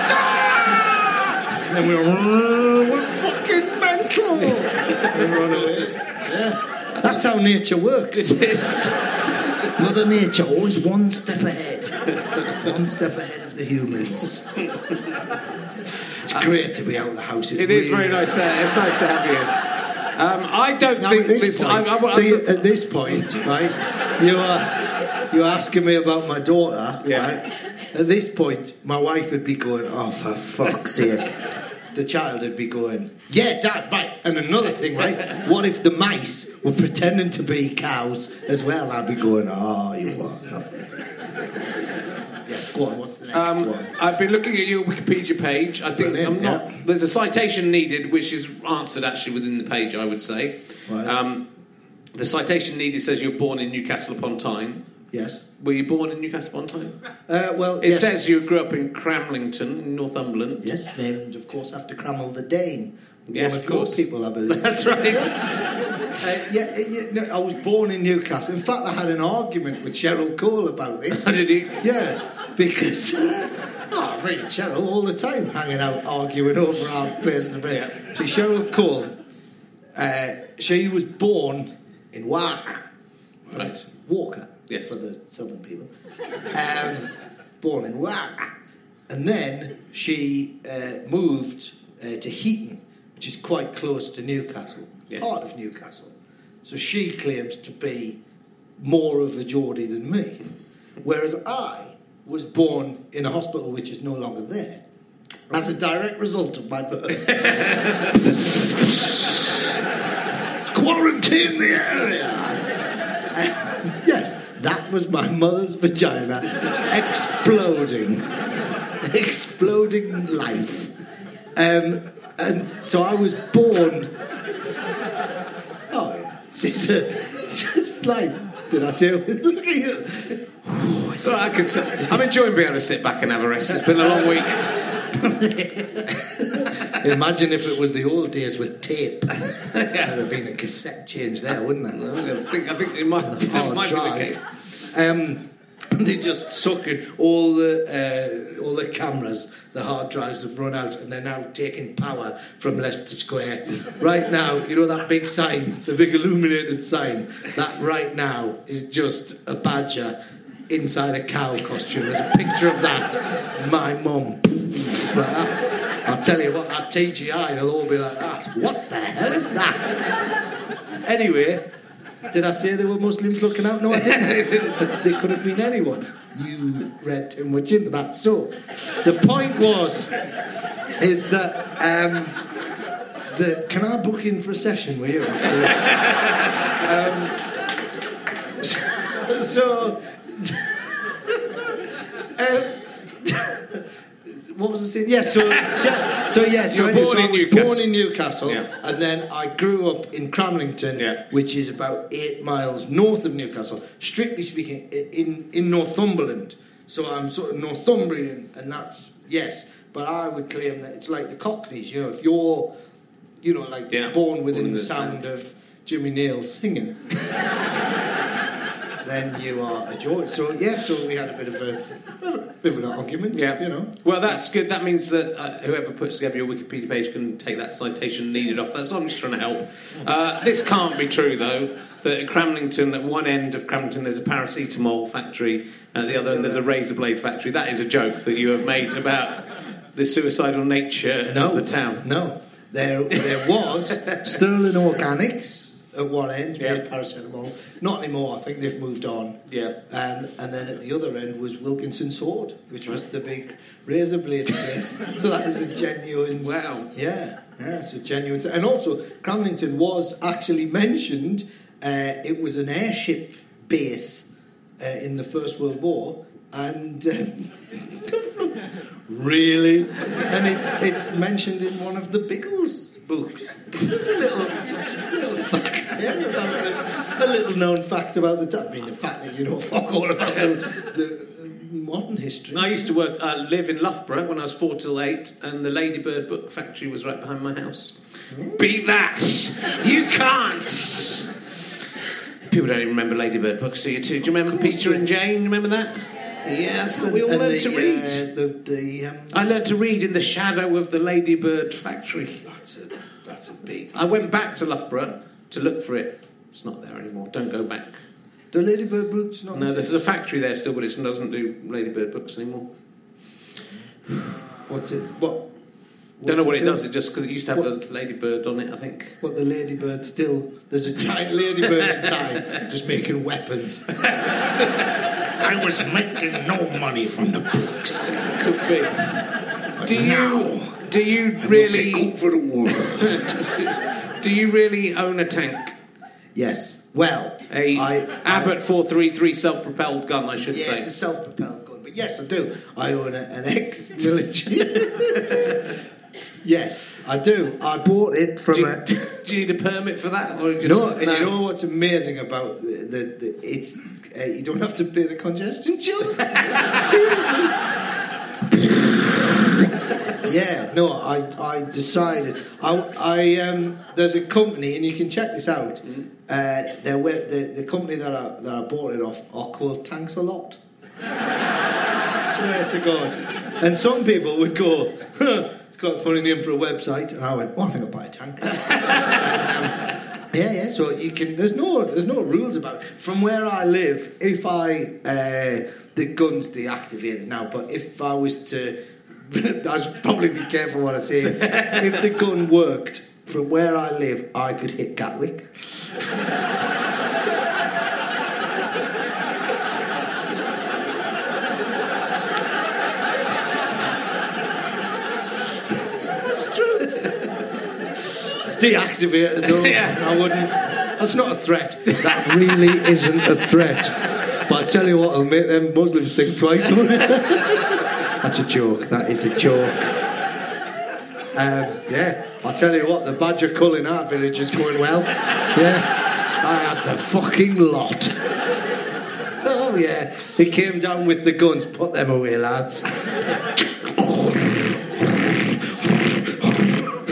And then we're fucking mental! And run away. Yeah. That's how nature works. It is. Mother Nature, always one step ahead. One step ahead of the humans. It's great to be out of the house. It is very nice to have you. I don't think this... At this point, right, you're asking me about my daughter, right? At this point, my wife would be going, "Oh, for fuck's sake." The child would be going, "Yeah, Dad, right." And another thing, right? What if the mice were pretending to be cows as well? I'd be going, "Oh, you are lovely." Yes, go on. What's the next one? I've been looking at your Wikipedia page. I think there's a citation needed, which is answered actually within the page, I would say. Right. The citation needed says you're born in Newcastle upon Tyne. Yes. Were you born in Newcastle upon Tyne? It says you grew up in Cramlington, in Northumberland. Yes, named, of course, after Cramel the Dane. Yes, one of course. People, I believe. That's right. I was born in Newcastle. In fact, I had an argument with Cheryl Cole about this. Did you? Yeah, because I read Cheryl all the time, hanging out, arguing over our places of bed. Yeah. So Cheryl Cole, she was born in Walker. Right. Walker. Yes. For the southern people. Born in Walker. And then she moved to Heaton, which is quite close to Newcastle, part of Newcastle. So she claims to be more of a Geordie than me. Whereas I was born in a hospital which is no longer there as a direct result of my birth. Quarantine the area! Yes, that was my mother's vagina exploding life. And so I was born... Oh, yeah. It's life. Did I say... Look at you. I'm enjoying being able to sit back and have a rest. It's been a long week. Imagine if it was the old days with tape. There'd have been a cassette change there, wouldn't there? I think it might be the case. They just suck in all the cameras. The hard drives have run out, and they're now taking power from Leicester Square. Right now, you know that big sign, the big illuminated sign. That right now is just a badger inside a cow costume. There's a picture of that. And my mum. I'll tell you what, that TGI, they'll all be like that. What the hell is that? Anyway, did I say there were Muslims looking out? No, I didn't. They could have been anyone. You read too much into that. So, the point is that can I book in for a session with you after this? What was I saying? Yeah, so I was born in Newcastle, and then I grew up in Cramlington, which is about 8 miles north of Newcastle. Strictly speaking, in Northumberland. So I'm sort of Northumbrian, and that's but I would claim that it's like the Cockneys. You know, if you're, born within the sound of Jimmy Neal singing, then you are a George. So we had a bit of an argument. Yeah, you know. Well, that's good. That means that whoever puts together your Wikipedia page can take that citation needed off. That's I'm just trying to help. This can't be true though. That at Cramlington, at one end of Cramlington, there's a paracetamol factory, and at the other end there's a razor blade factory. That is a joke that you have made about the suicidal nature of the town. No, there was Sterling Organics. At one end, made paracetamol. Not anymore. I think they've moved on. Yeah. And then at the other end was Wilkinson Sword, which was the big razor blade place. So that is a genuine. Wow. Yeah, it's a genuine. And also, Cramlington was actually mentioned. It was an airship base in the First World War, and really, and it's mentioned in one of the Biggles books. Just a little fact, a little known fact about the town. I mean, the fact that you know fuck all about the modern history. I used to live in Loughborough when I was 4 till 8, and the Ladybird book factory was right behind my house. Beat that! You can't! People don't even remember Ladybird books, do you? Do you remember Peter and Jane? Remember that? Yeah, that's what we all learned to read. I learned to read in the shadow of the Ladybird factory. That's a big. I went back to Loughborough to look for it. It's not there anymore. Don't go back. The Ladybird books not. No, there's a factory there still, but it doesn't do Ladybird books anymore. What's it? What? Don't know what it does. It just because it used to have the ladybird on it, I think. What, the ladybird still? There's a giant ladybird inside, just making weapons. I was making no money from the books. Could be. Do you really take over the world? Do you really own a tank? Yes. Well, Abbott 433 self-propelled gun, I should say. Yeah, it's a self-propelled gun. But yes, I do. I own an ex-military. Yes, I do. I bought it from do you need a permit for that? Or just, no, and you know what's amazing about it's you don't have to pay the congestion charge. Seriously. Yeah, no, I decided. I there's a company, and you can check this out. The company that I bought it off are called Tanks a Lot. I swear to God. And some people would go, it's got a funny name for a website, and I went, I think I'll buy a tank. Yeah. So you can. There's no rules about it. From where I live, if the gun's deactivated now, but if I was to, I should probably be careful what I say. If the gun worked from where I live, I could hit Gatwick. Deactivated though. Yeah. I wouldn't. That's not a threat. That really isn't a threat. But I tell you what, it'll make them Muslims think twice on it. That's a joke. That is a joke. Yeah, I'll tell you what, the Badger Cull in our village is going well. Yeah, I had the fucking lot. Oh yeah, they came down with the guns. Put them away, lads.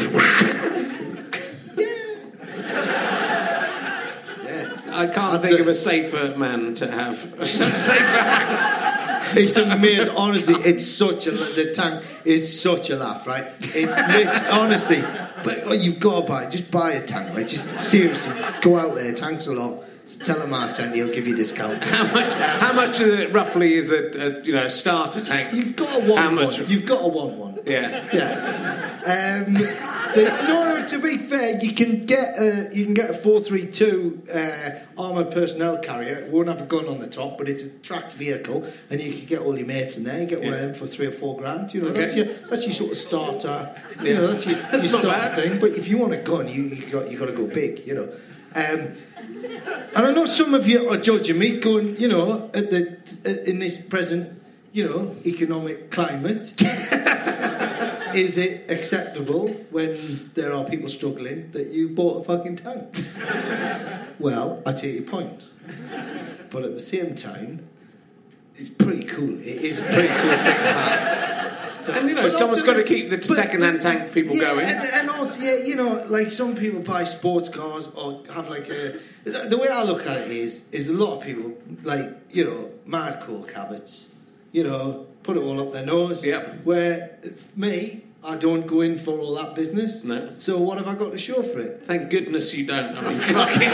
I can't think of a safer man to have. Safer hands. It's amazing. Honestly, the tank is such a laugh, right? It's honestly, but you've got to buy. Just buy a tank, right? Just seriously, go out there. Tanks a lot. Tell him I sent you. He'll give you a discount. How much roughly is a starter tank? You've got to want one. You've got to want one. Yeah. No, to be fair, you can get a 432 armoured personnel carrier. It won't have a gun on the top, but it's a tracked vehicle, and you can get all your mates in there. You get one of them for $3 or $4 grand. You know, that's your sort of starter. You know, that's your starter thing. But if you want a gun, you got to go big. You know. And I know some of you are judging me, going, you know, in this present, you know, economic climate, is it acceptable when there are people struggling that you bought a fucking tank? Well, I take your point, but at the same time, it's pretty cool. It is a pretty cool thing to have. So, and you know, someone's got to keep the second-hand tank people going. And also, you know, like some people buy sports cars or have like a. The way I look at it is a lot of people, like, you know, mad coke habits, you know, put it all up their nose. Yep. Where me, I don't go in for all that business. No. So what have I got to show for it? Thank goodness you don't. I mean, fucking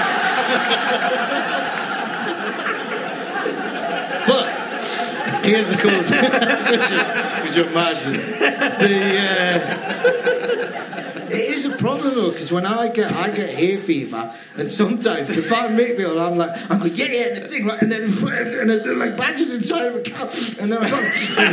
But here's the cool thing. Could you imagine? It is a problem though, because when I get hay fever, and sometimes if I make me, I'm going yeah, and the thing, right, and they're like badges inside of a cap, and then I go,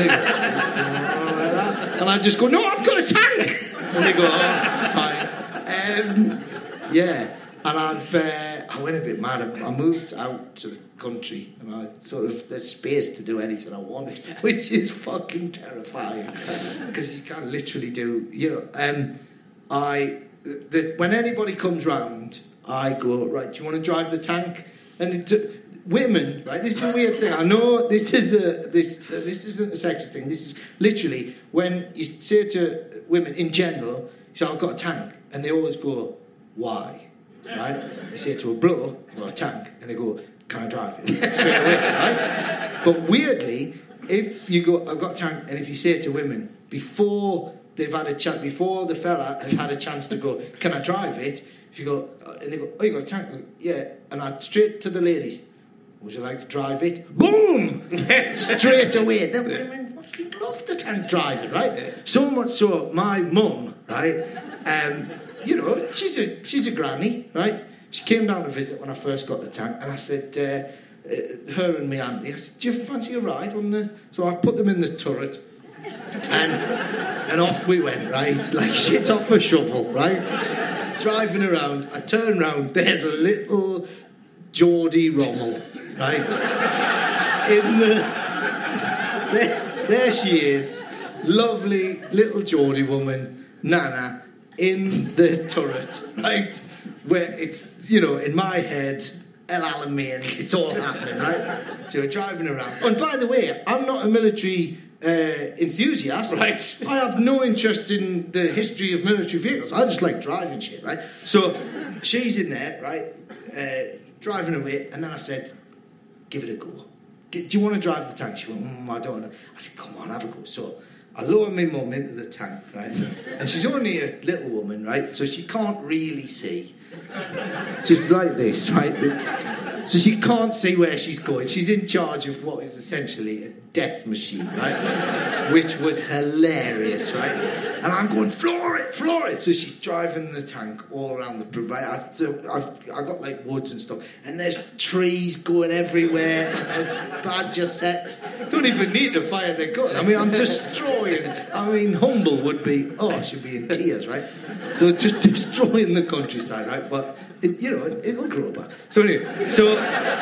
and I just go, no, I've got a tank, and they go, oh, fine, yeah, and I went a bit mad. I moved out to the country, and I there's space to do anything I want, which is fucking terrifying, because you can't literally do, you know. When anybody comes round, I go, right, do you want to drive the tank? And women, right, this is a weird thing. I know this isn't a sexist thing. This is literally when you say to women in general, so I've got a tank, and they always go, why? Right? You say it to a bloke, I've got a tank, and they go, can I drive it? Straight away, right? But weirdly, if you go, I've got a tank, and if you say it to women, before they've had a chat, before the fella has had a chance to go, can I drive it? If you go, and they go, oh, you got a tank? Go, yeah. And I straight to the ladies, would you like to drive it? Boom! Straight away. The women fucking love the tank driving, right? So much so, my mum, right, you know, she's a granny, right? She came down to visit when I first got the tank, and I said, her and me auntie, I said, do you fancy a ride on the... So I put them in the turret, and off we went, right? Like shit off a shovel, right? Driving around, I turn round, there's a little Geordie Rommel, right? There she is, lovely little Geordie woman, Nana, in the turret, right? Where it's, you know, in my head, El Alamein, it's all happening, right? So we're driving around. And by the way, I'm not a military enthusiast. Right. I have no interest in the history of military vehicles. I just like driving shit, right? So she's in there, right, driving away, and then I said, give it a go. Do you want to drive the tank? She went, I don't know. I said, come on, have a go. So I lower my mum into the tank, right? And she's only a little woman, right? So she can't really see. Just like this, right? So she can't see where she's going. She's in charge of what is essentially a death machine, right? Which was hilarious, right? And I'm going, floor it! So she's driving the tank all around the... Right? I've got like woods and stuff, and there's trees going everywhere, and there's badger sets. Don't even need to fire the gun. I mean, I'm destroying... I mean, Humble would be... Oh, she'd be in tears, right? So just destroying the countryside, right? But, it'll grow back. So anyway, so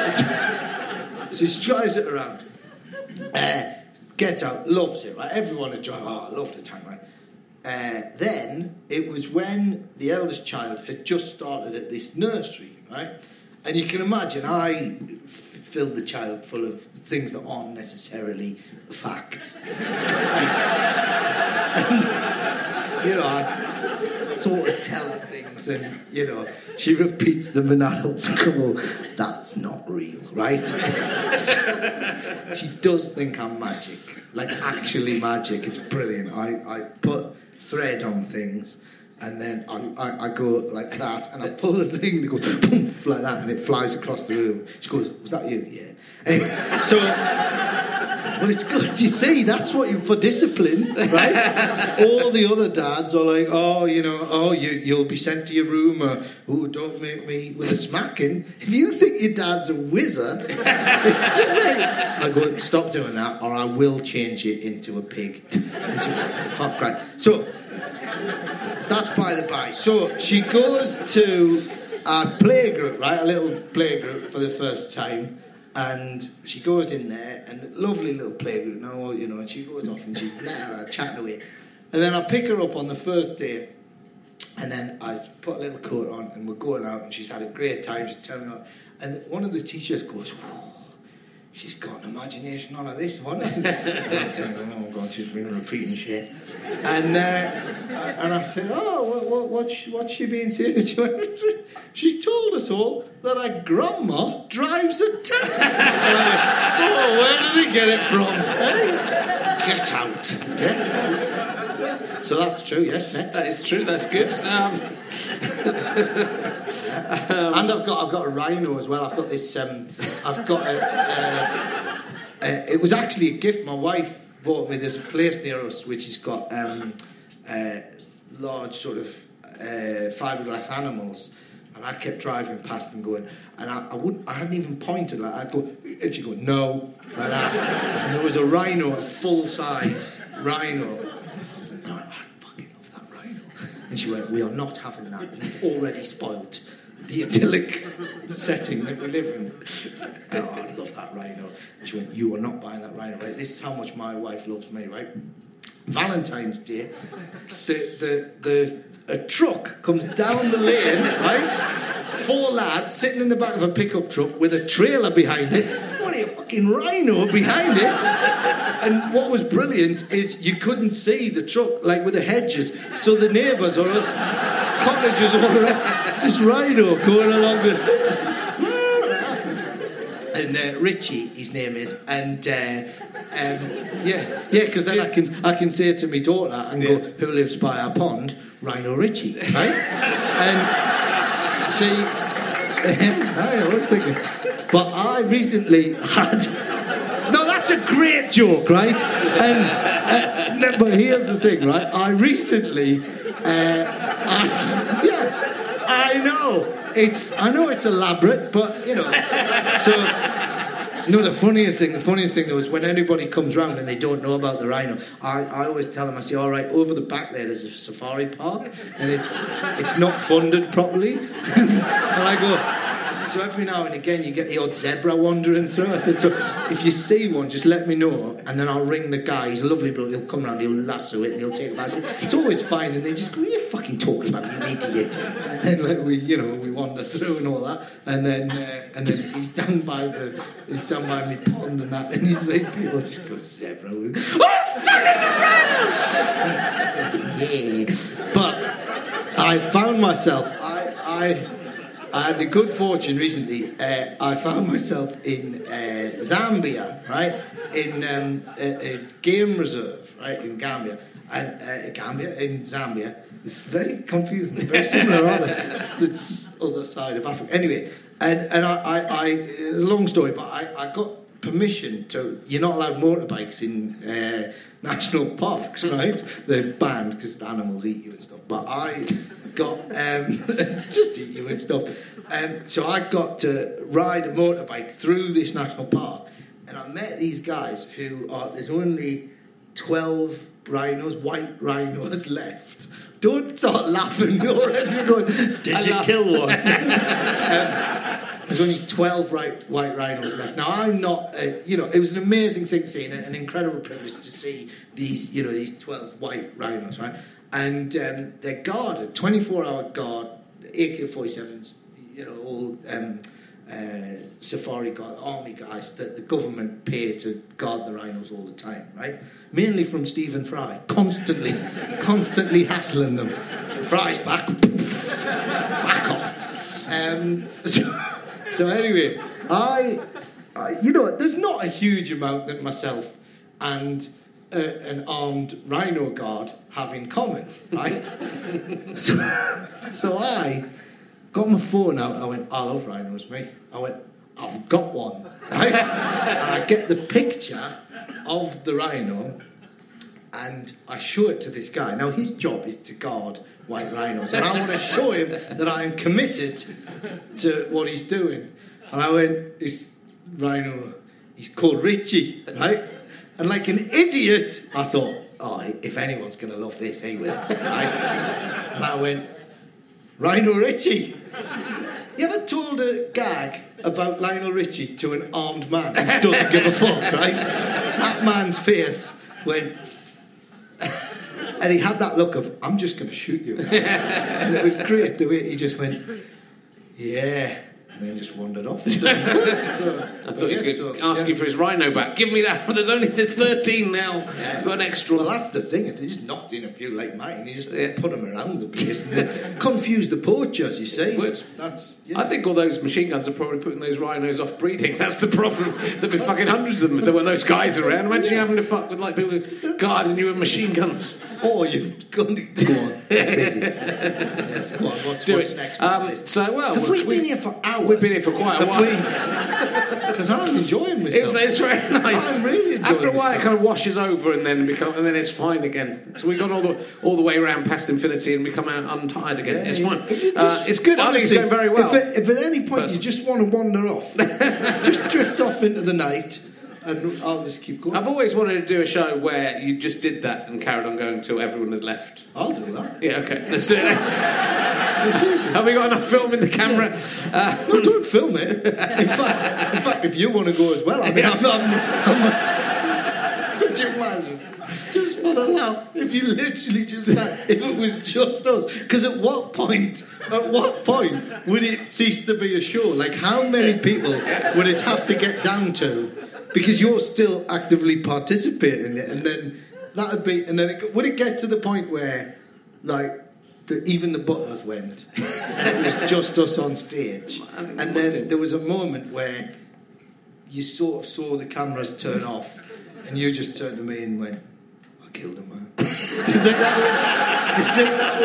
she drives it around. Gets out, loves it, right? Everyone would drive, I love the tank, right? Then it was when the eldest child had just started at this nursery, right? And you can imagine I filled the child full of things that aren't necessarily facts. And, sort of tell her things, and she repeats them in adult school. That's not real, right? She does think I'm magic, like actually magic. It's brilliant. I put thread on things, and then I go like that, and I pull the thing, and it goes poof, like that, and it flies across the room. She goes, "Was that you?" Yeah. Anyway, so, but it's good. You see, that's what for discipline, right? All the other dads are like, you'll be sent to your room, or don't make me with a smacking. If you think your dad's a wizard, it's just like, I go, stop doing that, or I will change it into a pig. Fuck right. So that's by the by. So she goes to a playgroup, right? A little playgroup for the first time. And she goes in there, and lovely little playgroup, and she goes off and she's chatting away. And then I pick her up on the first day, and then I put a little coat on, and we're going out, and she's had a great time. She's telling me, and one of the teachers goes, she's got an imagination on her, this one. And I said, oh God, she's been repeating shit. And I said, what's she been saying? She went, she told us all that her grandma drives a tank. And I went, where did they get it from? Get out. Yeah. So that's true, yes, next. That is true, that's good. And I've got a rhino as well. I've got this. I've got it was actually a gift my wife bought me. There's a place near us which has got large sort of fiberglass animals, and I kept driving past and going, and I hadn't even pointed. Like I'd go, and she'd go, no, like that. And there was a rhino, a full size rhino. And I went, I fucking love that rhino. And she went, we are not having that. You've already spoilt the idyllic setting that we live in. Oh, I love that rhino. And she went, you are not buying that rhino, right? This is how much my wife loves me, right? Valentine's Day, a truck comes down the lane, right? 4 lads sitting in the back of a pickup truck with a trailer behind it. What a fucking rhino behind it. And what was brilliant is you couldn't see the truck, like with the hedges. So the neighbours or cottages all around, it's this rhino going along the... And Richie, his name is, and because then I can say to my daughter and go, who lives by our pond? Rhino Richie, right? And she, I was thinking, but I recently had. No, that's a great joke, right? And but here's the thing, right? I recently, I know it's elaborate, but so. No, the funniest thing though is when anybody comes round and they don't know about the rhino, I always tell them, I say, all right, over the back there's a safari park, and it's not funded properly. And I go, so every now and again you get the odd zebra wandering through. I said, so if you see one, just let me know, and then I'll ring the guy. He's a lovely bloke. He'll come round, he'll lasso it, and he'll take it back. It's always fine, and they just go, what are you fucking talking about, you idiot? And then like we wander through and all that, and then he's down by my pond and that, and he's like, people just go, zebra. Oh fuck, it's a rhino! Yeah, but I found myself. I had the good fortune recently. I found myself in Zambia, right? In a game reserve, right, in Gambia, and in Zambia. It's very confusing. They're very similar, aren't they? It's the other side of Africa. Anyway, and I it's a long story, but I got permission to. You're not allowed motorbikes in national parks, right? They're banned because the animals eat you and stuff. But I got just eat you and stuff. So I got to ride a motorbike through this national park, and I met these guys who are. There's only 12 rhinos, white rhinos left. Don't start laughing already. You're going, did you kill one? There's only 12 white rhinos left. Now, I'm not, it was an amazing thing to see, and an incredible privilege to see these 12 white rhinos, right? And they're guarded, 24-hour guard, AK-47s, all safari guard, army guys that the government pay to guard the rhinos all the time, right? Mainly from Stephen Fry, constantly hassling them. Fry's back. Back off. So anyway, I there's not a huge amount that myself and an armed rhino guard have in common, right? So I got my phone out. I went, I love rhinos, mate. I went, I've got one, right? And I get the picture of the rhino and I show it to this guy. Now, his job is to guard white rhinos, and I want to show him that I am committed to what he's doing. And I went, this rhino, he's called Richie, right? And like an idiot, I thought, oh, if anyone's going to love this, he will, right? And I went, Rhino Richie. You ever told a gag about Lionel Richie to an armed man who doesn't give a fuck, right? That man's face went... And he had that look of, I'm just going to shoot you. And it was great, the way he just went, yeah, and then just wandered off. I thought he was going to ask you for his rhino back. Give me that, but there's 13 now. Yeah. Got an extra. Well, that's the thing. If they just knocked in a few like mine, you just put them around the place and confuse the poachers, you see. I think all those machine guns are probably putting those rhinos off breeding. That's the problem. There'd be fucking hundreds of them if there weren't those guys around. Imagine you having to fuck with like people guarding you with machine guns. Or you've gone to go on. Busy. Yes, go on. What's next? Have we been here for hours? We've been here for quite a while. Because I'm enjoying myself. It's very nice. I'm really enjoying After a while, myself. it kind of washes over, and then it's fine again. So we've gone all the way around past infinity, and we come out untied again. It's fine. It's good. I think it's going very well. If at any point you just want to wander off, just drift off into the night. And I'll just keep going. I've always wanted to do a show where you just did that and carried on going until everyone had left. I'll do that. Yeah, okay. Let's do it. Have we got enough film in the camera? Yeah. No, don't film it. In fact, if you want to go as well, I mean, I'm could you imagine? Just for the laugh, if you literally just said, if it was just us. Because at what point would it cease to be a show? Like, how many people would it have to get down to? Because you're still actively participating in it, and then that would be, and then would it get to the point where, like, even the butlers went, and it was just us on stage, and then there was a moment where you sort of saw the cameras turn off, and you just turned to me and went, "I killed him, man." Do you think that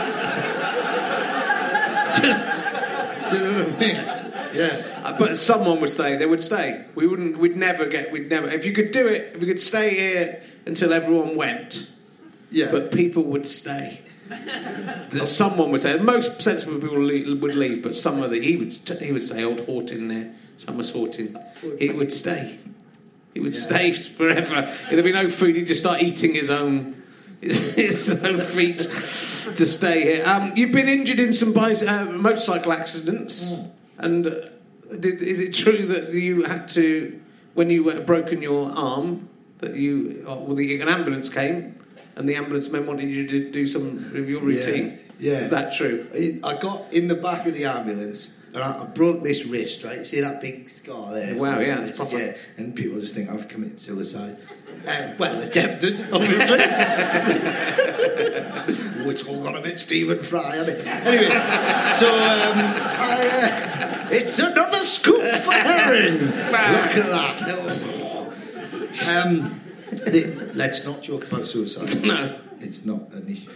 would? Just, do you know what I mean? Yeah, but someone would stay. They would stay. We'd never. If you could do it, we could stay here until everyone went. Yeah, but people would stay. Someone would stay. Most sensible people would leave, but he would stay. Old Horton there, Thomas Horton. He would stay. He would stay forever. There'd be no food. He'd just start eating his own feet to stay here. You've been injured in some motorcycle accidents. And is it true that you had to, when you broken your arm, that an ambulance came and the ambulance men wanted you to do some of your routine? Yeah. Is that true? I got in the back of the ambulance and I broke this wrist, right? See that big scar there? Wow, yeah, that's proper. Yeah, and people just think I've committed suicide. Well, attempted, obviously. It's all gone a bit Stephen Fry, hasn't it? Anyway, so it's another scoop for herring. Look at that. Let's not joke about suicide. No. It's not an issue.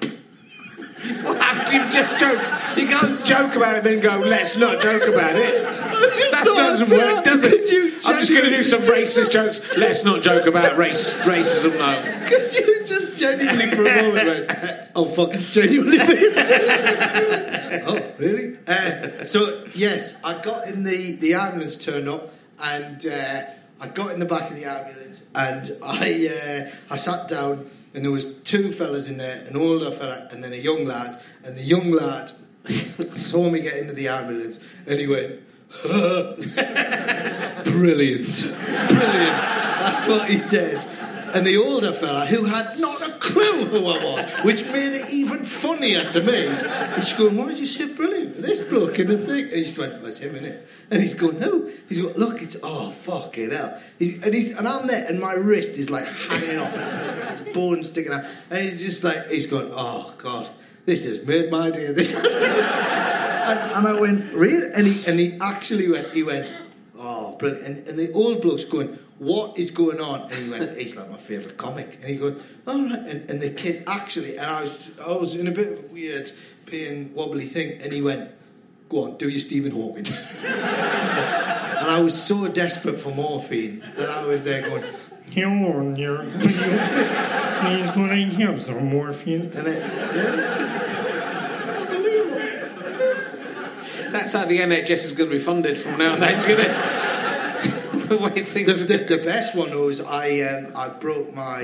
After you've just joked, you can't joke about it and then go, let's not joke about it. That doesn't work, does it? I'm just going to do some racist jokes. Let's not joke about racism, no. Because you just genuinely for a moment went, oh fuck, it's genuinely this. Oh, really? So, yes, I got in the ambulance turned up and I got in the back of the ambulance and I sat down. And there was two fellas in there, an older fella and then a young lad. And the young lad saw me get into the ambulance and he went, brilliant. That's what he said. And the older fella, who had not a clue who I was, which made it even funnier to me, he's going, why did you say brilliant for this bloke in the thing? And he just went, well, it's him, innit? And he's going, no. He's going, look, it's, oh, fucking hell. And I'm there, and my wrist is like hanging off, bone sticking out. And he's just like, he's going, oh, God. this has made my day. This has and I went, really? And he actually went, oh, brilliant. And the old bloke's going, what is going on? And he went, he's like my favourite comic. And he goes, all right. And the kid actually, and I was in a bit of a weird, pain, wobbly thing, and he went, go on, do your Stephen Hawking. And I was so desperate for morphine that I was there going, he's going to have some morphine. And That's how the NHS is going to be funded from now on. That's going to... the way things the best one was I broke my...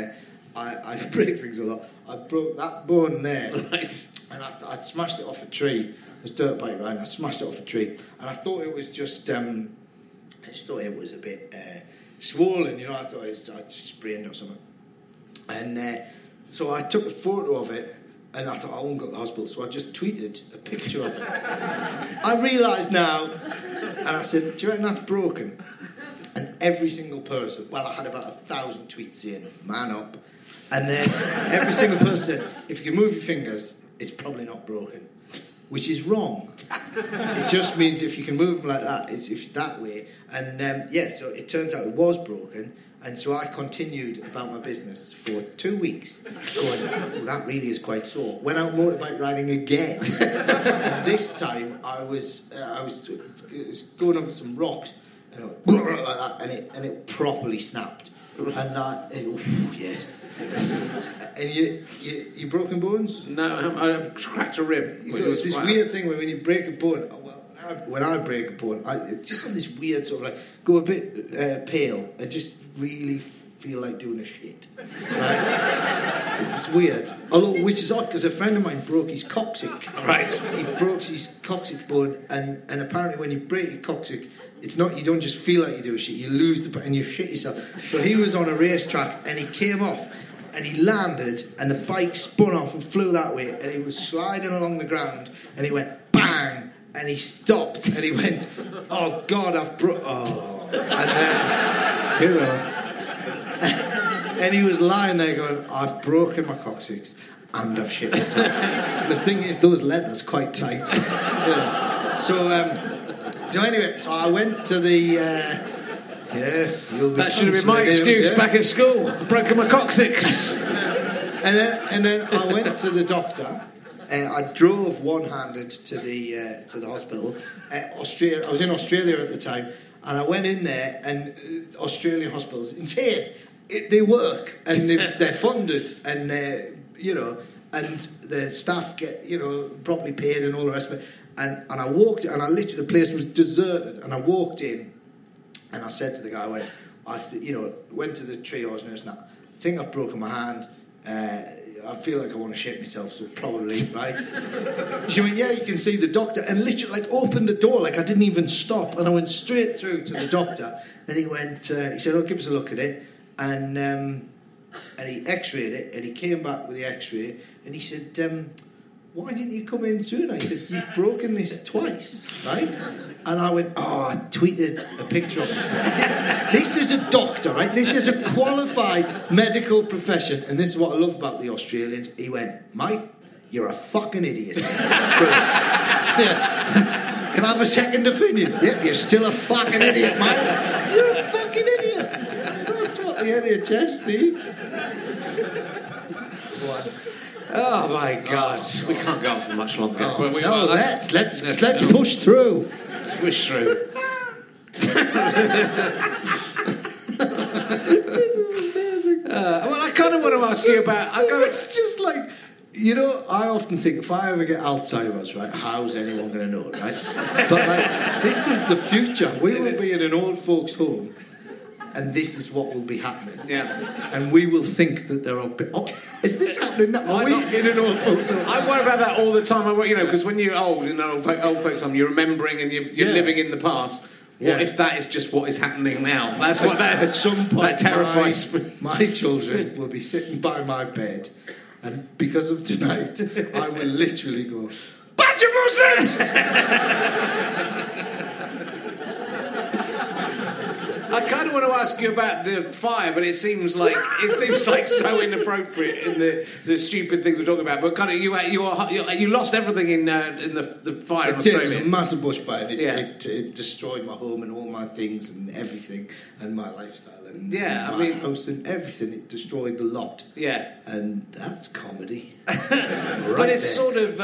I break things a lot. I broke that bone there. Right. And I smashed it off a tree. It was dirt bike, right? And I smashed it off a tree. And I thought it was just... I just thought it was a bit swollen, you know. I thought I just sprained or something. And so I took a photo of it. And I thought, I won't go to the hospital, so I just tweeted a picture of it. I realised now, and I said, do you reckon that's broken? And every single person, well, I had about 1,000 tweets saying, man up. And then every single person said, if you can move your fingers, it's probably not broken. Which is wrong. It just means if you can move them like that, it's that way. And so it turns out it was broken. And so I continued about my business for 2 weeks, going, well, that really is quite sore. Went out motorbike riding again. And this time I was going up some rocks, and it went like that, and it properly snapped. And yes. And you broken bones? No, I've cracked a rib. It's this weird thing where when you break a bone. When I break a bone, I just have this weird sort of like go a bit pale and just really feel like doing a shit. Right? It's weird. Although, which is odd because a friend of mine broke his coccyx. Right. He broke his coccyx bone, and apparently when you break your coccyx, it's not, you don't just feel like you do a shit, you lose and you shit yourself. So he was on a racetrack and he came off and he landed and the bike spun off and flew that way, and he was sliding along the ground and he went bang. And he stopped and he went, oh God, I've broke. Oh. And then, you know. And he was lying there going, I've broken my coccyx and I've shit myself. The thing is, those leathers quite tight. Yeah. So anyway, so I went to the. That should have been my excuse back at school. I've broken my coccyx. And then I went to the doctor. I drove one-handed to the hospital. Australia. I was in Australia at the time, and I went in there, and Australian hospitals, insane. They work, and they're funded, and and the staff get properly paid and all the rest of it. And I walked, and I literally, the place was deserted, and I walked in, and I said to the guy, went to the triage nurse, and I think I've broken my hand. I feel like I want to shit myself, so probably, right? She went, yeah, you can see the doctor, and literally, opened the door, I didn't even stop, and I went straight through to the doctor, and he went, he said, oh, give us a look at it, and he x-rayed it, and he came back with the x-ray, and he said, why didn't you come in sooner? He said, you've broken this twice, right? And I went, I tweeted a picture of it. This is a doctor, right? This is a qualified medical profession. And this is what I love about the Australians. He went, mate, you're a fucking idiot. Yeah. Can I have a second opinion? Yep, you're still a fucking idiot, mate. You're a fucking idiot. That's what the NHS needs. Oh my God, we can't go on for much longer. Let's push through. Let's push through. This is amazing. Well, I kind of want to ask you about. It's just like, I often think if I ever get Alzheimer's, right, how's anyone going to know, right? But this is the future. We will be in an old folks' home. And this is what will be happening. Yeah. And we will think that there are... is this happening now? Are we in an old folks' home? I worry about that all the time. Because when you're old, in an old folks' home, you're remembering and you're living in the past. What if that is just what is happening now? That's what that's... At some point, that terrifies me. My children will be sitting by my bed, and because of tonight, I will literally go, bunch of Muslims! kind of want to ask you about the fire, but it seems like so inappropriate in the stupid things we're talking about. But kind of you lost everything in the fire in Australia. It was a massive bushfire. It destroyed my home and all my things and everything and my lifestyle and my house and everything. It destroyed the lot. Yeah, and that's comedy. But it's sort of.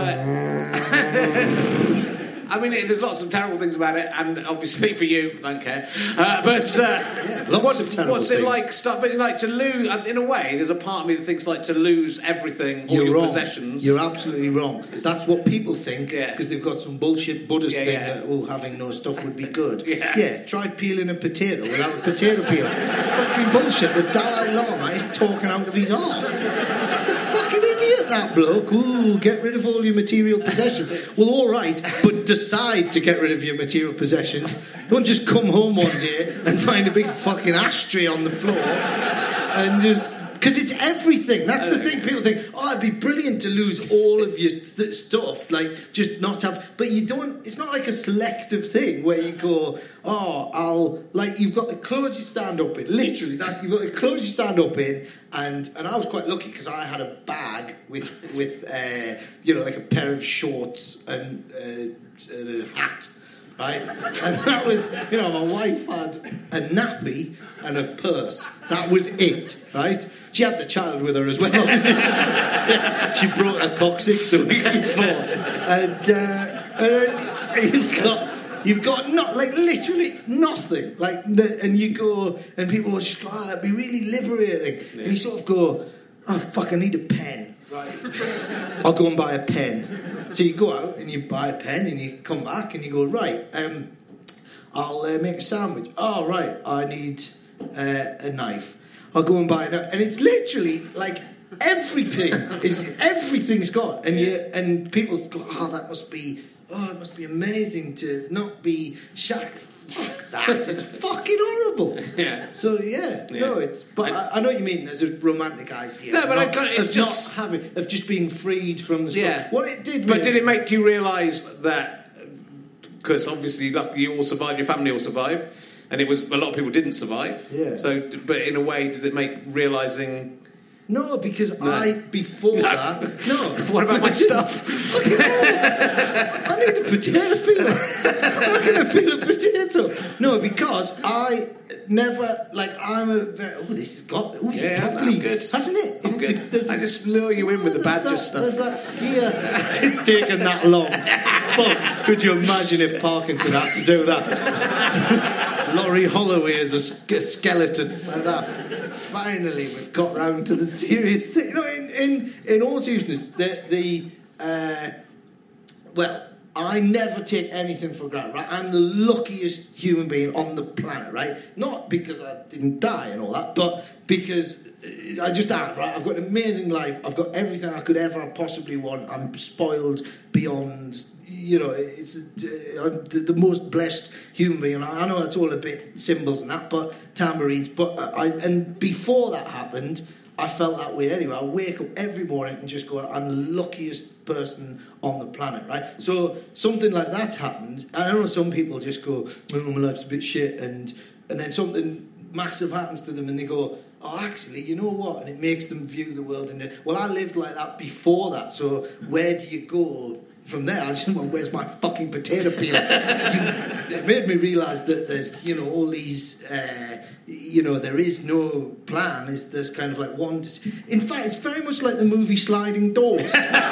I mean, there's lots of terrible things about it, and obviously for you, I don't care. But lots of terrible what's things. it like to lose? In a way, there's a part of me that thinks like to lose everything, all your possessions. You're absolutely wrong. That's what people think because they've got some bullshit Buddhist thing that having no stuff would be good. Try peeling a potato without a potato peeler. Fucking bullshit. The Dalai Lama is talking out of his arse. He's a fucking idiot, that bloke. Ooh, get rid of all your material possessions. Well, all right, but decide to get rid of your material possessions. Don't just come home one day and find a big fucking ashtray on the floor and just... Because it's everything. That's the thing. People think, it'd be brilliant to lose all of your stuff, like just not have... But you don't... It's not like a selective thing where you go, you've got the clothes you stand up in. Literally, you've got the clothes you stand up in, and I was quite lucky because I had a bag with like a pair of shorts and a hat. Right, and that was, my wife had a nappy and a purse. That was it, right? She had the child with her as well, obviously. She brought her coccyx the week before, and you've got not like literally nothing, and you go and people will just go, that'd be really liberating, and you sort of go, oh fuck, I need a pen, right? I'll go and buy a pen. So you go out and you buy a pen and you come back and you go, right, I'll make a sandwich. Oh, right, I need a knife. I'll go and buy a knife. And it's literally like everything's gone. And people go, it must be amazing to not be shacked. Fuck that, it's fucking horrible. Yeah. So, no, it's... But I know what you mean, there's a romantic idea. No, but it's just... of just being freed from the stuff. Yeah. What it did... But did it make you realise that... Because obviously you all survived, your family all survived, and it was... A lot of people didn't survive. Yeah. So, but in a way, does it make realising... No, because before that... No. What about my stuff? I need a potato peeler. How can I peel a potato? No, because I never... I'm a very... this has got... this is probably... good. Hasn't it? I'm good. I just lure you in with the badger stuff. It's taken that long. But could you imagine if Parkinson had to do that? Laurie Holloway is a skeleton like that. Finally, we've got round to the serious thing. In all seriousness, I never take anything for granted, right? I'm the luckiest human being on the planet, right? Not because I didn't die and all that, but because I just am, right? I've got an amazing life. I've got everything I could ever possibly want. I'm spoiled beyond... it's I'm the most blessed human being. I know it's all a bit symbols and that, but tambourines. But and before that happened, I felt that way anyway. I wake up every morning and just go, I'm the luckiest person on the planet, right? So something like that happens. I know some people just go, my life's a bit shit, and then something massive happens to them, and they go, oh, actually, you know what? And it makes them view the world in I lived like that before that, so where do you go from there? I just went, where's my fucking potato peeler? It made me realise that there's, all these, there is no plan. There's kind of like one... In fact, it's very much like the movie Sliding Doors.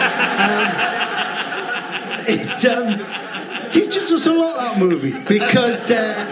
It teaches us a lot, that movie, because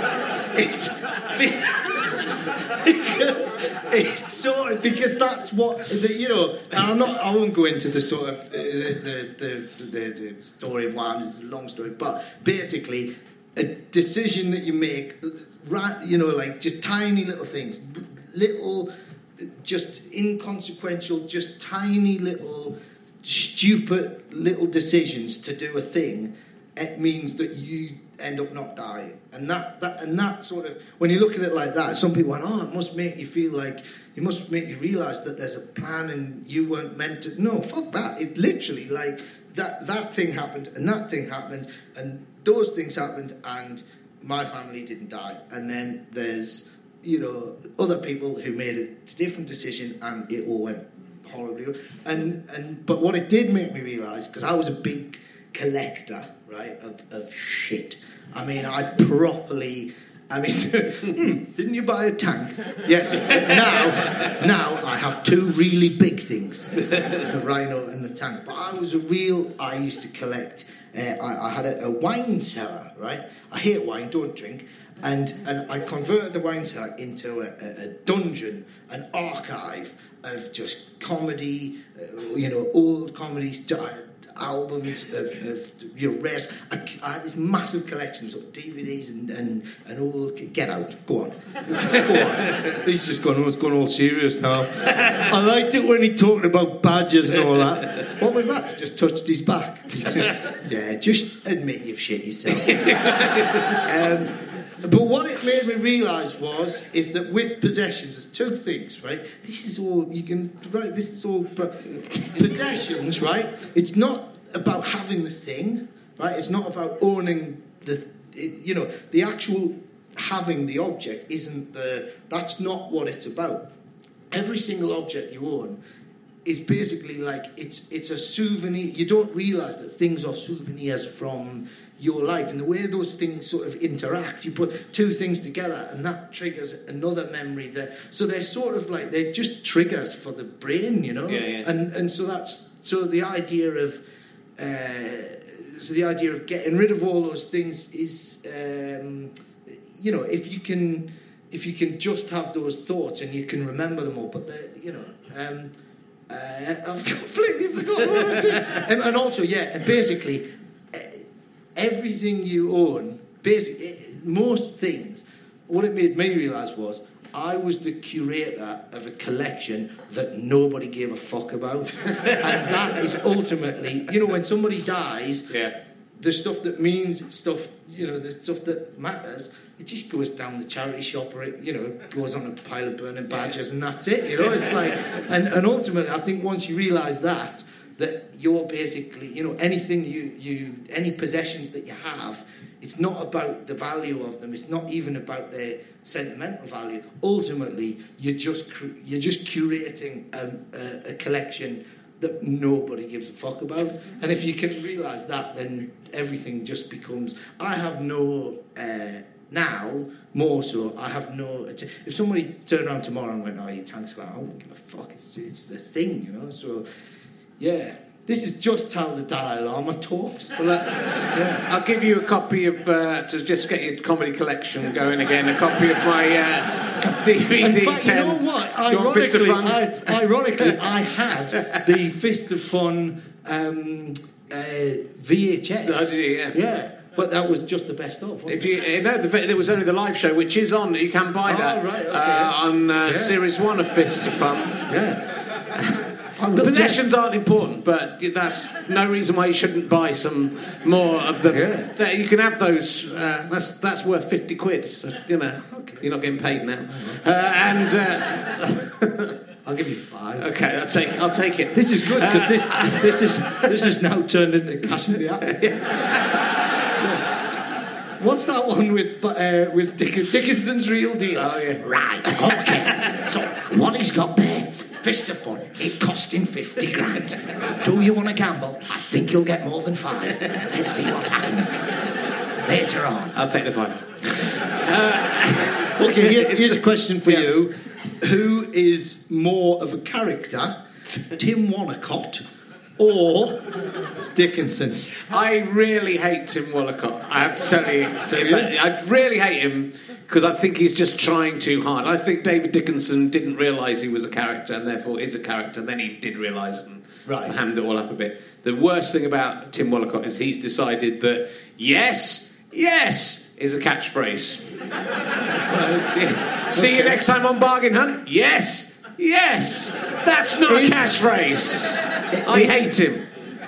because that's what and I won't go into the sort of the story of why it's a long story, but basically a decision that you make, right? Just tiny little things, little, just inconsequential, just tiny little stupid little decisions to do a thing. It means that you end up not dying, and that sort of, when you look at it like that, some people went, it must make you feel like, it must make you realise that there's a plan and you weren't meant to. No, fuck that. It's literally like that thing happened and that thing happened and those things happened and my family didn't die, and then there's other people who made a different decision, and it all went horribly wrong. But what it did make me realise, because I was a big collector, right, of shit. I mean, didn't you buy a tank? Yes. Now I have two really big things, the Rhino and the tank. But I used to collect. I had a wine cellar, right? I hate wine, don't drink. And I converted the wine cellar into a dungeon, an archive of just comedy, old comedies, albums of rares. I had this massive collections of DVDs and all. Get out, go on. He's just gone. It's gone all serious now. I liked it when he talked about badgers and all that. What was that? Just touched his back. He said, yeah, just admit you've shit yourself. But what it made me realise is that with possessions, there's two things, right? This is all possessions, right? It's not about having the thing, right? It's not about owning the actual having the object that's not what it's about. Every single object you own is basically like, it's a souvenir. You don't realise that things are souvenirs from your life, and the way those things sort of interact, you put two things together and that triggers another memory so they're sort of like, they're just triggers for the brain, and so the idea of getting rid of all those things is if you can just have those thoughts and you can remember them all, but I've completely forgotten what I was saying. And also, basically everything you own, most things, what it made me realise was I was the curator of a collection that nobody gave a fuck about. And that is ultimately, when somebody dies, the stuff that means stuff, the stuff that matters, it just goes down the charity shop, or it goes on a pile of burning badgers, and that's it. It's like, and ultimately, I think once you realise that you're basically, anything any possessions that you have, it's not about the value of them. It's not even about their sentimental value. Ultimately, you're just curating a collection that nobody gives a fuck about. And if you can realise that, then everything just becomes. I have no now more so. I have no. If somebody turned around tomorrow and went, "Oh, your tank's gone," I wouldn't give a fuck. It's the thing, So. Yeah, this is just how the Dalai Lama talks. Well, I'll give you a copy of, to just get your comedy collection going again, a copy of my DVD. In fact, 10. you know what? Ironically, I had the Fist of Fun VHS. Oh, did you? Yeah. But that was just the best of. There was only the live show, which is on. You can buy that on Series 1 of Fist of Fun. Yeah. The possessions aren't important, but that's no reason why you shouldn't buy some more of them. Yeah. You can have those. That's worth 50 quid. So, you're not getting paid now. I'll give you 5. Okay, I'll take it. This is good because this is now turned into Cash in the Attic. What's that one with Dickinson's Real Deal? Oh yeah. Right. Okay. So what he's got there. Fist of Fun. It cost him 50 grand. Do you want to gamble? I think you'll get more than 5. Let's see what happens. Later on. I'll take the 5. Okay, here's a question for you. Who is more of a character, Tim Wonnacott or Dickinson? I really hate Tim Wonnacott. I have to tell you. I really hate him because I think he's just trying too hard. I think David Dickinson didn't realise he was a character and therefore is a character. Then he did realise and hammed it all up a bit. The worst thing about Tim Wonnacott is he's decided that yes is a catchphrase. See you next time on Bargain Hunt. Yes. That's not a catchphrase. I hate him.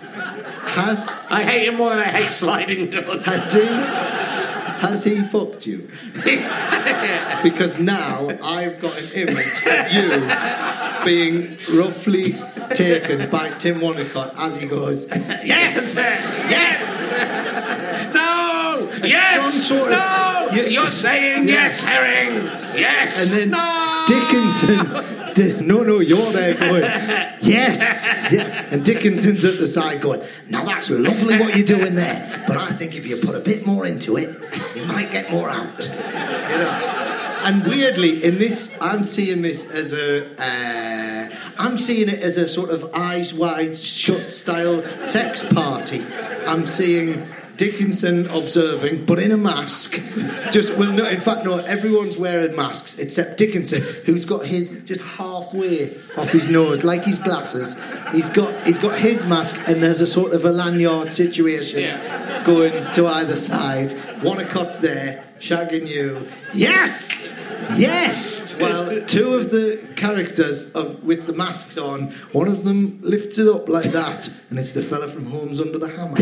I hate him more than I hate sliding doors. Has he fucked you? Because now I've got an image of you being roughly taken by Tim Wonnacott as he goes, yes! No! Yes! No! You're saying yes, Herring. Yes. And then Dickinson. No, you're there going, yes. Yeah. And Dickinson's at the side going, now that's lovely what you're doing there, but I think if you put a bit more into it, you might get more out. You know. And weirdly, in this, I'm seeing this as I'm seeing it as a sort of eyes wide shut style sex party. I'm seeing Dickinson observing, but in a mask. Everyone's wearing masks except Dickinson, who's got his just halfway off his nose, like his glasses. He's got his mask, and there's a sort of a lanyard situation going to either side. Wonacott's there, shagging you. Yes! Well, two of the characters with the masks on, one of them lifts it up like that, and it's the fella from Homes Under the Hammer.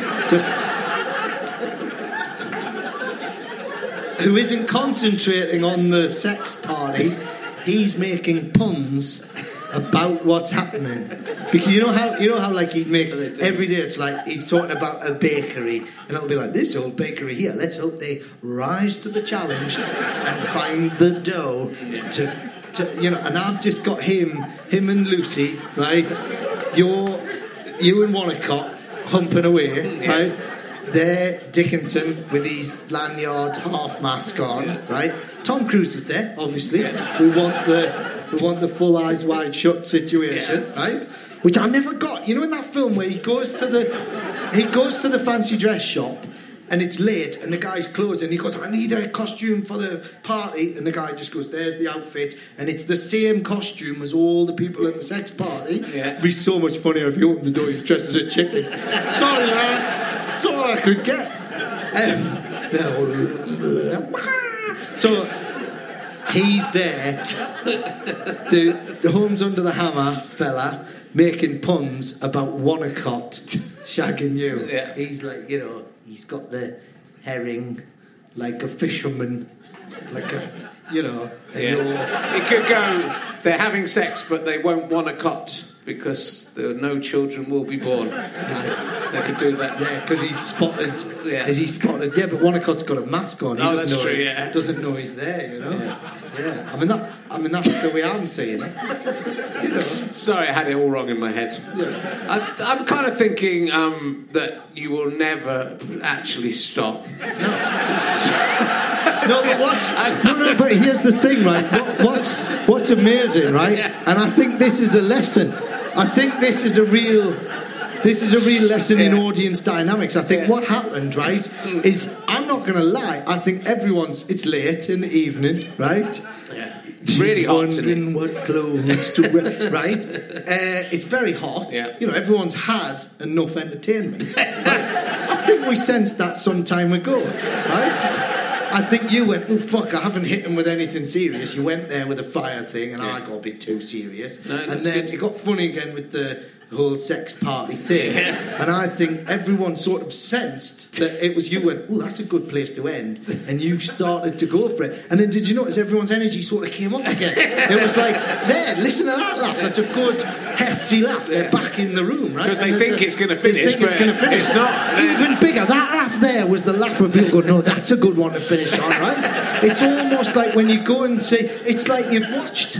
Who isn't concentrating on the sex party, he's making puns about what's happening. Because you know how like he makes every day, it's like he's talking about a bakery, and it'll be like, this old bakery here, let's hope they rise to the challenge and find the dough to and I've just got him and Lucy, right? You and Wonacott humping away, right? There, Dickinson with his lanyard half mask on, right? Tom Cruise is there, obviously. We want the full eyes wide shut situation, right? Which I never got. You know, in that film where he goes to the fancy dress shop, and it's late, and the guy's closing. He goes, I need a costume for the party, and the guy just goes, there's the outfit, and it's the same costume as all the people at the sex party. It'd be so much funnier if you opened the door, he's dressed as a chicken. Sorry, lads, that's all I could get. So he's there, the Homes Under the Hammer fella, making puns about Wonacott shagging you. He's like, he's got the herring like a fisherman, like a, It could go, they're having sex, but they won't Wonacott because no children will be born. Right. They could do that. Yeah, because he's spotted. Yeah. Is he spotted? Yeah, but Wonacott's got a mask on. He doesn't know he's there, Yeah. I mean that's the way I'm saying it. Sorry, I had it all wrong in my head. Yeah. I'm kind of thinking that you will never actually stop. No, but what? But here's the thing, right? What's amazing, right? And I think this is a lesson. I think this is a real lesson in audience dynamics. I think what happened, right, is, I'm not going to lie, I think it's late in the evening, right? Yeah. It's really hot. Wondering what clothes to wear, right? It's very hot. Yeah. Everyone's had enough entertainment. Right? I think we sensed that some time ago, right? I think you went, oh fuck, I haven't hit him with anything serious. You went there with a fire thing, and I got a bit too serious. And then it got funny again with the whole sex party thing. And I think everyone sort of sensed that it was you went, oh, that's a good place to end. And you started to go for it. And then did you notice everyone's energy sort of came up again? It was like, there, listen to that laugh. That's a good, hefty laugh. They're back in the room, right? Because they think it's going to finish. They think it's going to finish. It's not. Even bigger. That laugh there was the laugh of people going, no, that's a good one to finish on, right? It's almost like when you go and say, it's like you've watched...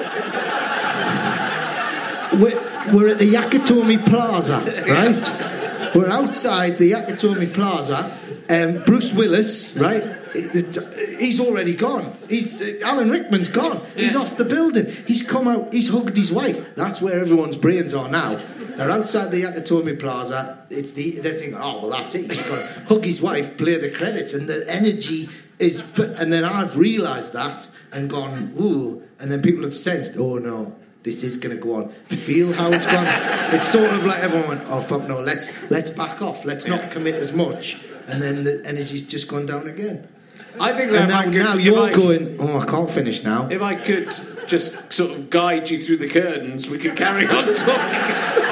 We're at the Yakatomi Plaza, right? We're outside the Yakatomi Plaza. Bruce Willis, right? He's already gone. Alan Rickman's gone. He's off the building. He's come out. He's hugged his wife. That's where everyone's brains are now. They're outside the Yakatomi Plaza. They're thinking, oh well, that's it. He's got to hug his wife, play the credits, and the energy is. And then I've realised that and gone, ooh. And then people have sensed, oh no. This is going to go on. Feel how it's gone. It's sort of like everyone went, oh fuck no, let's back off. Let's not commit as much. And then the energy's just gone down again. I think that now you're going, oh, I can't finish now. If I could just sort of guide you through the curtains, we could carry on talking.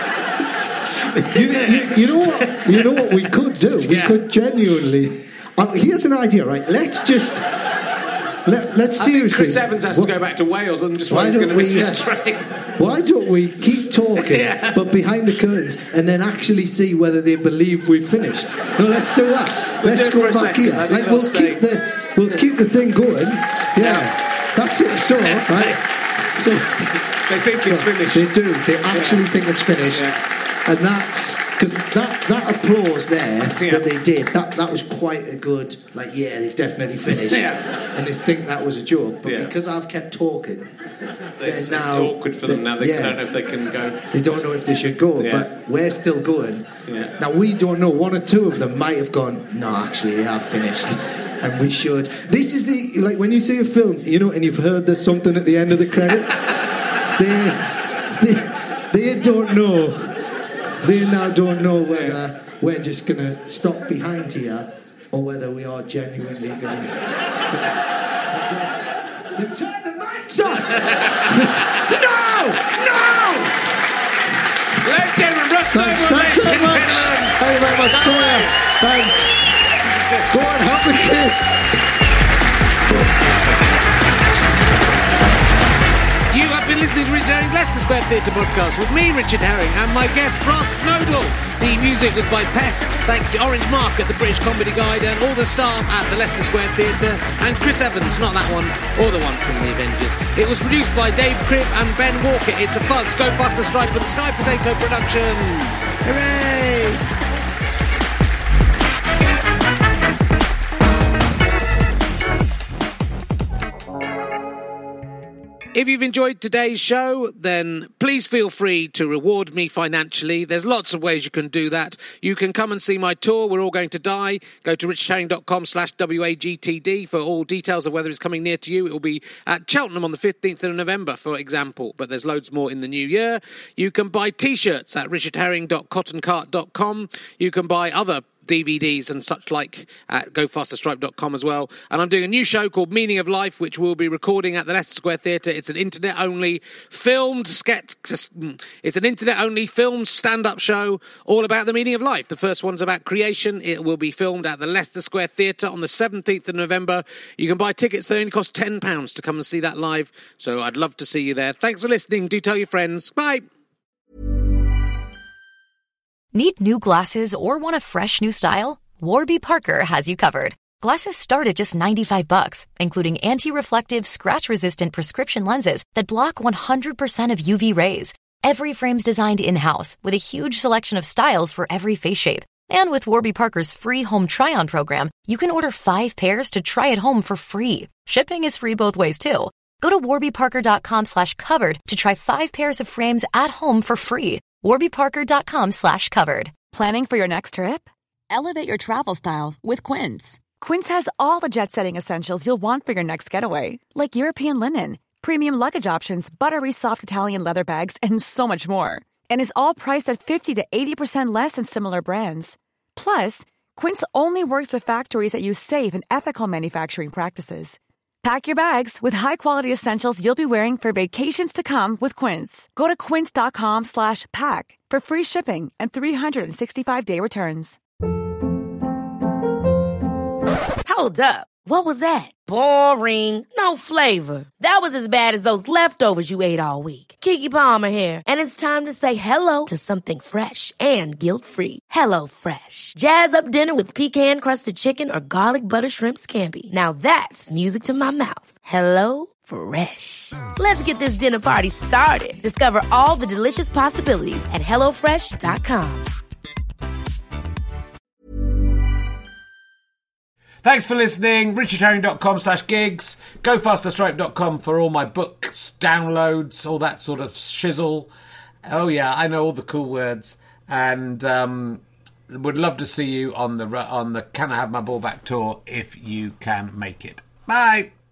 you know what we could do? We could genuinely... here's an idea, right? Let's just let's I think seriously. Chris Evans has to go back to Wales and just why he's going to miss his train. Why don't we keep talking, but behind the curtains, and then actually see whether they believe we've finished? No, let's do that. Let's go back here. Like we'll keep the thing going. Yeah, that's it. So right. So they think it's finished. They do. They actually think it's finished, and that's. Because that applause there that they did, that was quite a good, like, yeah, they've definitely finished. And they think that was a joke. But because I've kept talking, it's awkward for them now. They don't know if they can go. They don't know if they should go, but we're still going. Now, we don't know. One or two of them might have gone, no, actually, they have finished. And we should. This is like, when you see a film, you know, and you've heard there's something at the end of the credits, they don't know. They now don't know whether we're just going to stop behind here or whether we are genuinely going to... They've turned the mics off! No! Ladies and gentlemen, Russ Noble, Thanks so much. Thank you very much, Toya. Thanks. Go on, help the kids. You have been listening to Richard Herring's Leicester Square Theatre podcast with me, Richard Herring, and my guest, Ross Nodal. The music was by Pest, thanks to Orange Mark at the British Comedy Guide and all the staff at the Leicester Square Theatre, and Chris Evans, not that one, or the one from The Avengers. It was produced by Dave Cribb and Ben Walker. It's a Fuzz, Go Faster Stripe and Sky Potato production. Hooray! If you've enjoyed today's show, then please feel free to reward me financially. There's lots of ways you can do that. You can come and see my tour, We're All Going to Die. Go to richardherring.com/WAGTD for all details of whether it's coming near to you. It will be at Cheltenham on the 15th of November, for example, but there's loads more in the new year. You can buy T-shirts at richardherring.cottoncart.com. You can buy other DVDs and such like at gofasterstripe.com as well. And I'm doing a new show called Meaning of Life, which we'll be recording at the Leicester Square Theatre. It's an internet-only filmed stand-up show all about the meaning of life. The first one's about creation. It will be filmed at the Leicester Square Theatre on the 17th of November. You can buy tickets. They only cost £10 to come and see that live. So I'd love to see you there. Thanks for listening. Do tell your friends. Bye. Need new glasses or want a fresh new style? Warby Parker has you covered. Glasses start at just $95, including anti-reflective, scratch-resistant prescription lenses that block 100% of UV rays. Every frame's designed in-house with a huge selection of styles for every face shape. And with Warby Parker's free home try-on program, you can order 5 pairs to try at home for free. Shipping is free both ways, too. Go to warbyparker.com/covered to try 5 pairs of frames at home for free. warbyparker.com/covered. Planning for your next trip? Elevate your travel style with Quince. Quince has all the jet-setting essentials you'll want for your next getaway, like European linen, premium luggage options, buttery soft Italian leather bags, and so much more. And is all priced at 50 to 80% less than similar brands. Plus, Quince only works with factories that use safe and ethical manufacturing practices. Pack your bags with high-quality essentials you'll be wearing for vacations to come with Quince. Go to quince.com/pack for free shipping and 365-day returns. Hold up. What was that? Boring. No flavor. That was as bad as those leftovers you ate all week. Keke Palmer here, and it's time to say hello to something fresh and guilt-free. Hello Fresh. Jazz up dinner with pecan-crusted chicken or garlic butter shrimp scampi. Now that's music to my mouth. Hello Fresh. Let's get this dinner party started. Discover all the delicious possibilities at HelloFresh.com. Thanks for listening. richardherring.com/gigs. gofasterstripe.com for all my books, downloads, all that sort of shizzle. Oh yeah, I know all the cool words. And would love to see you on the Can I Have My Ball Back tour if you can make it. Bye.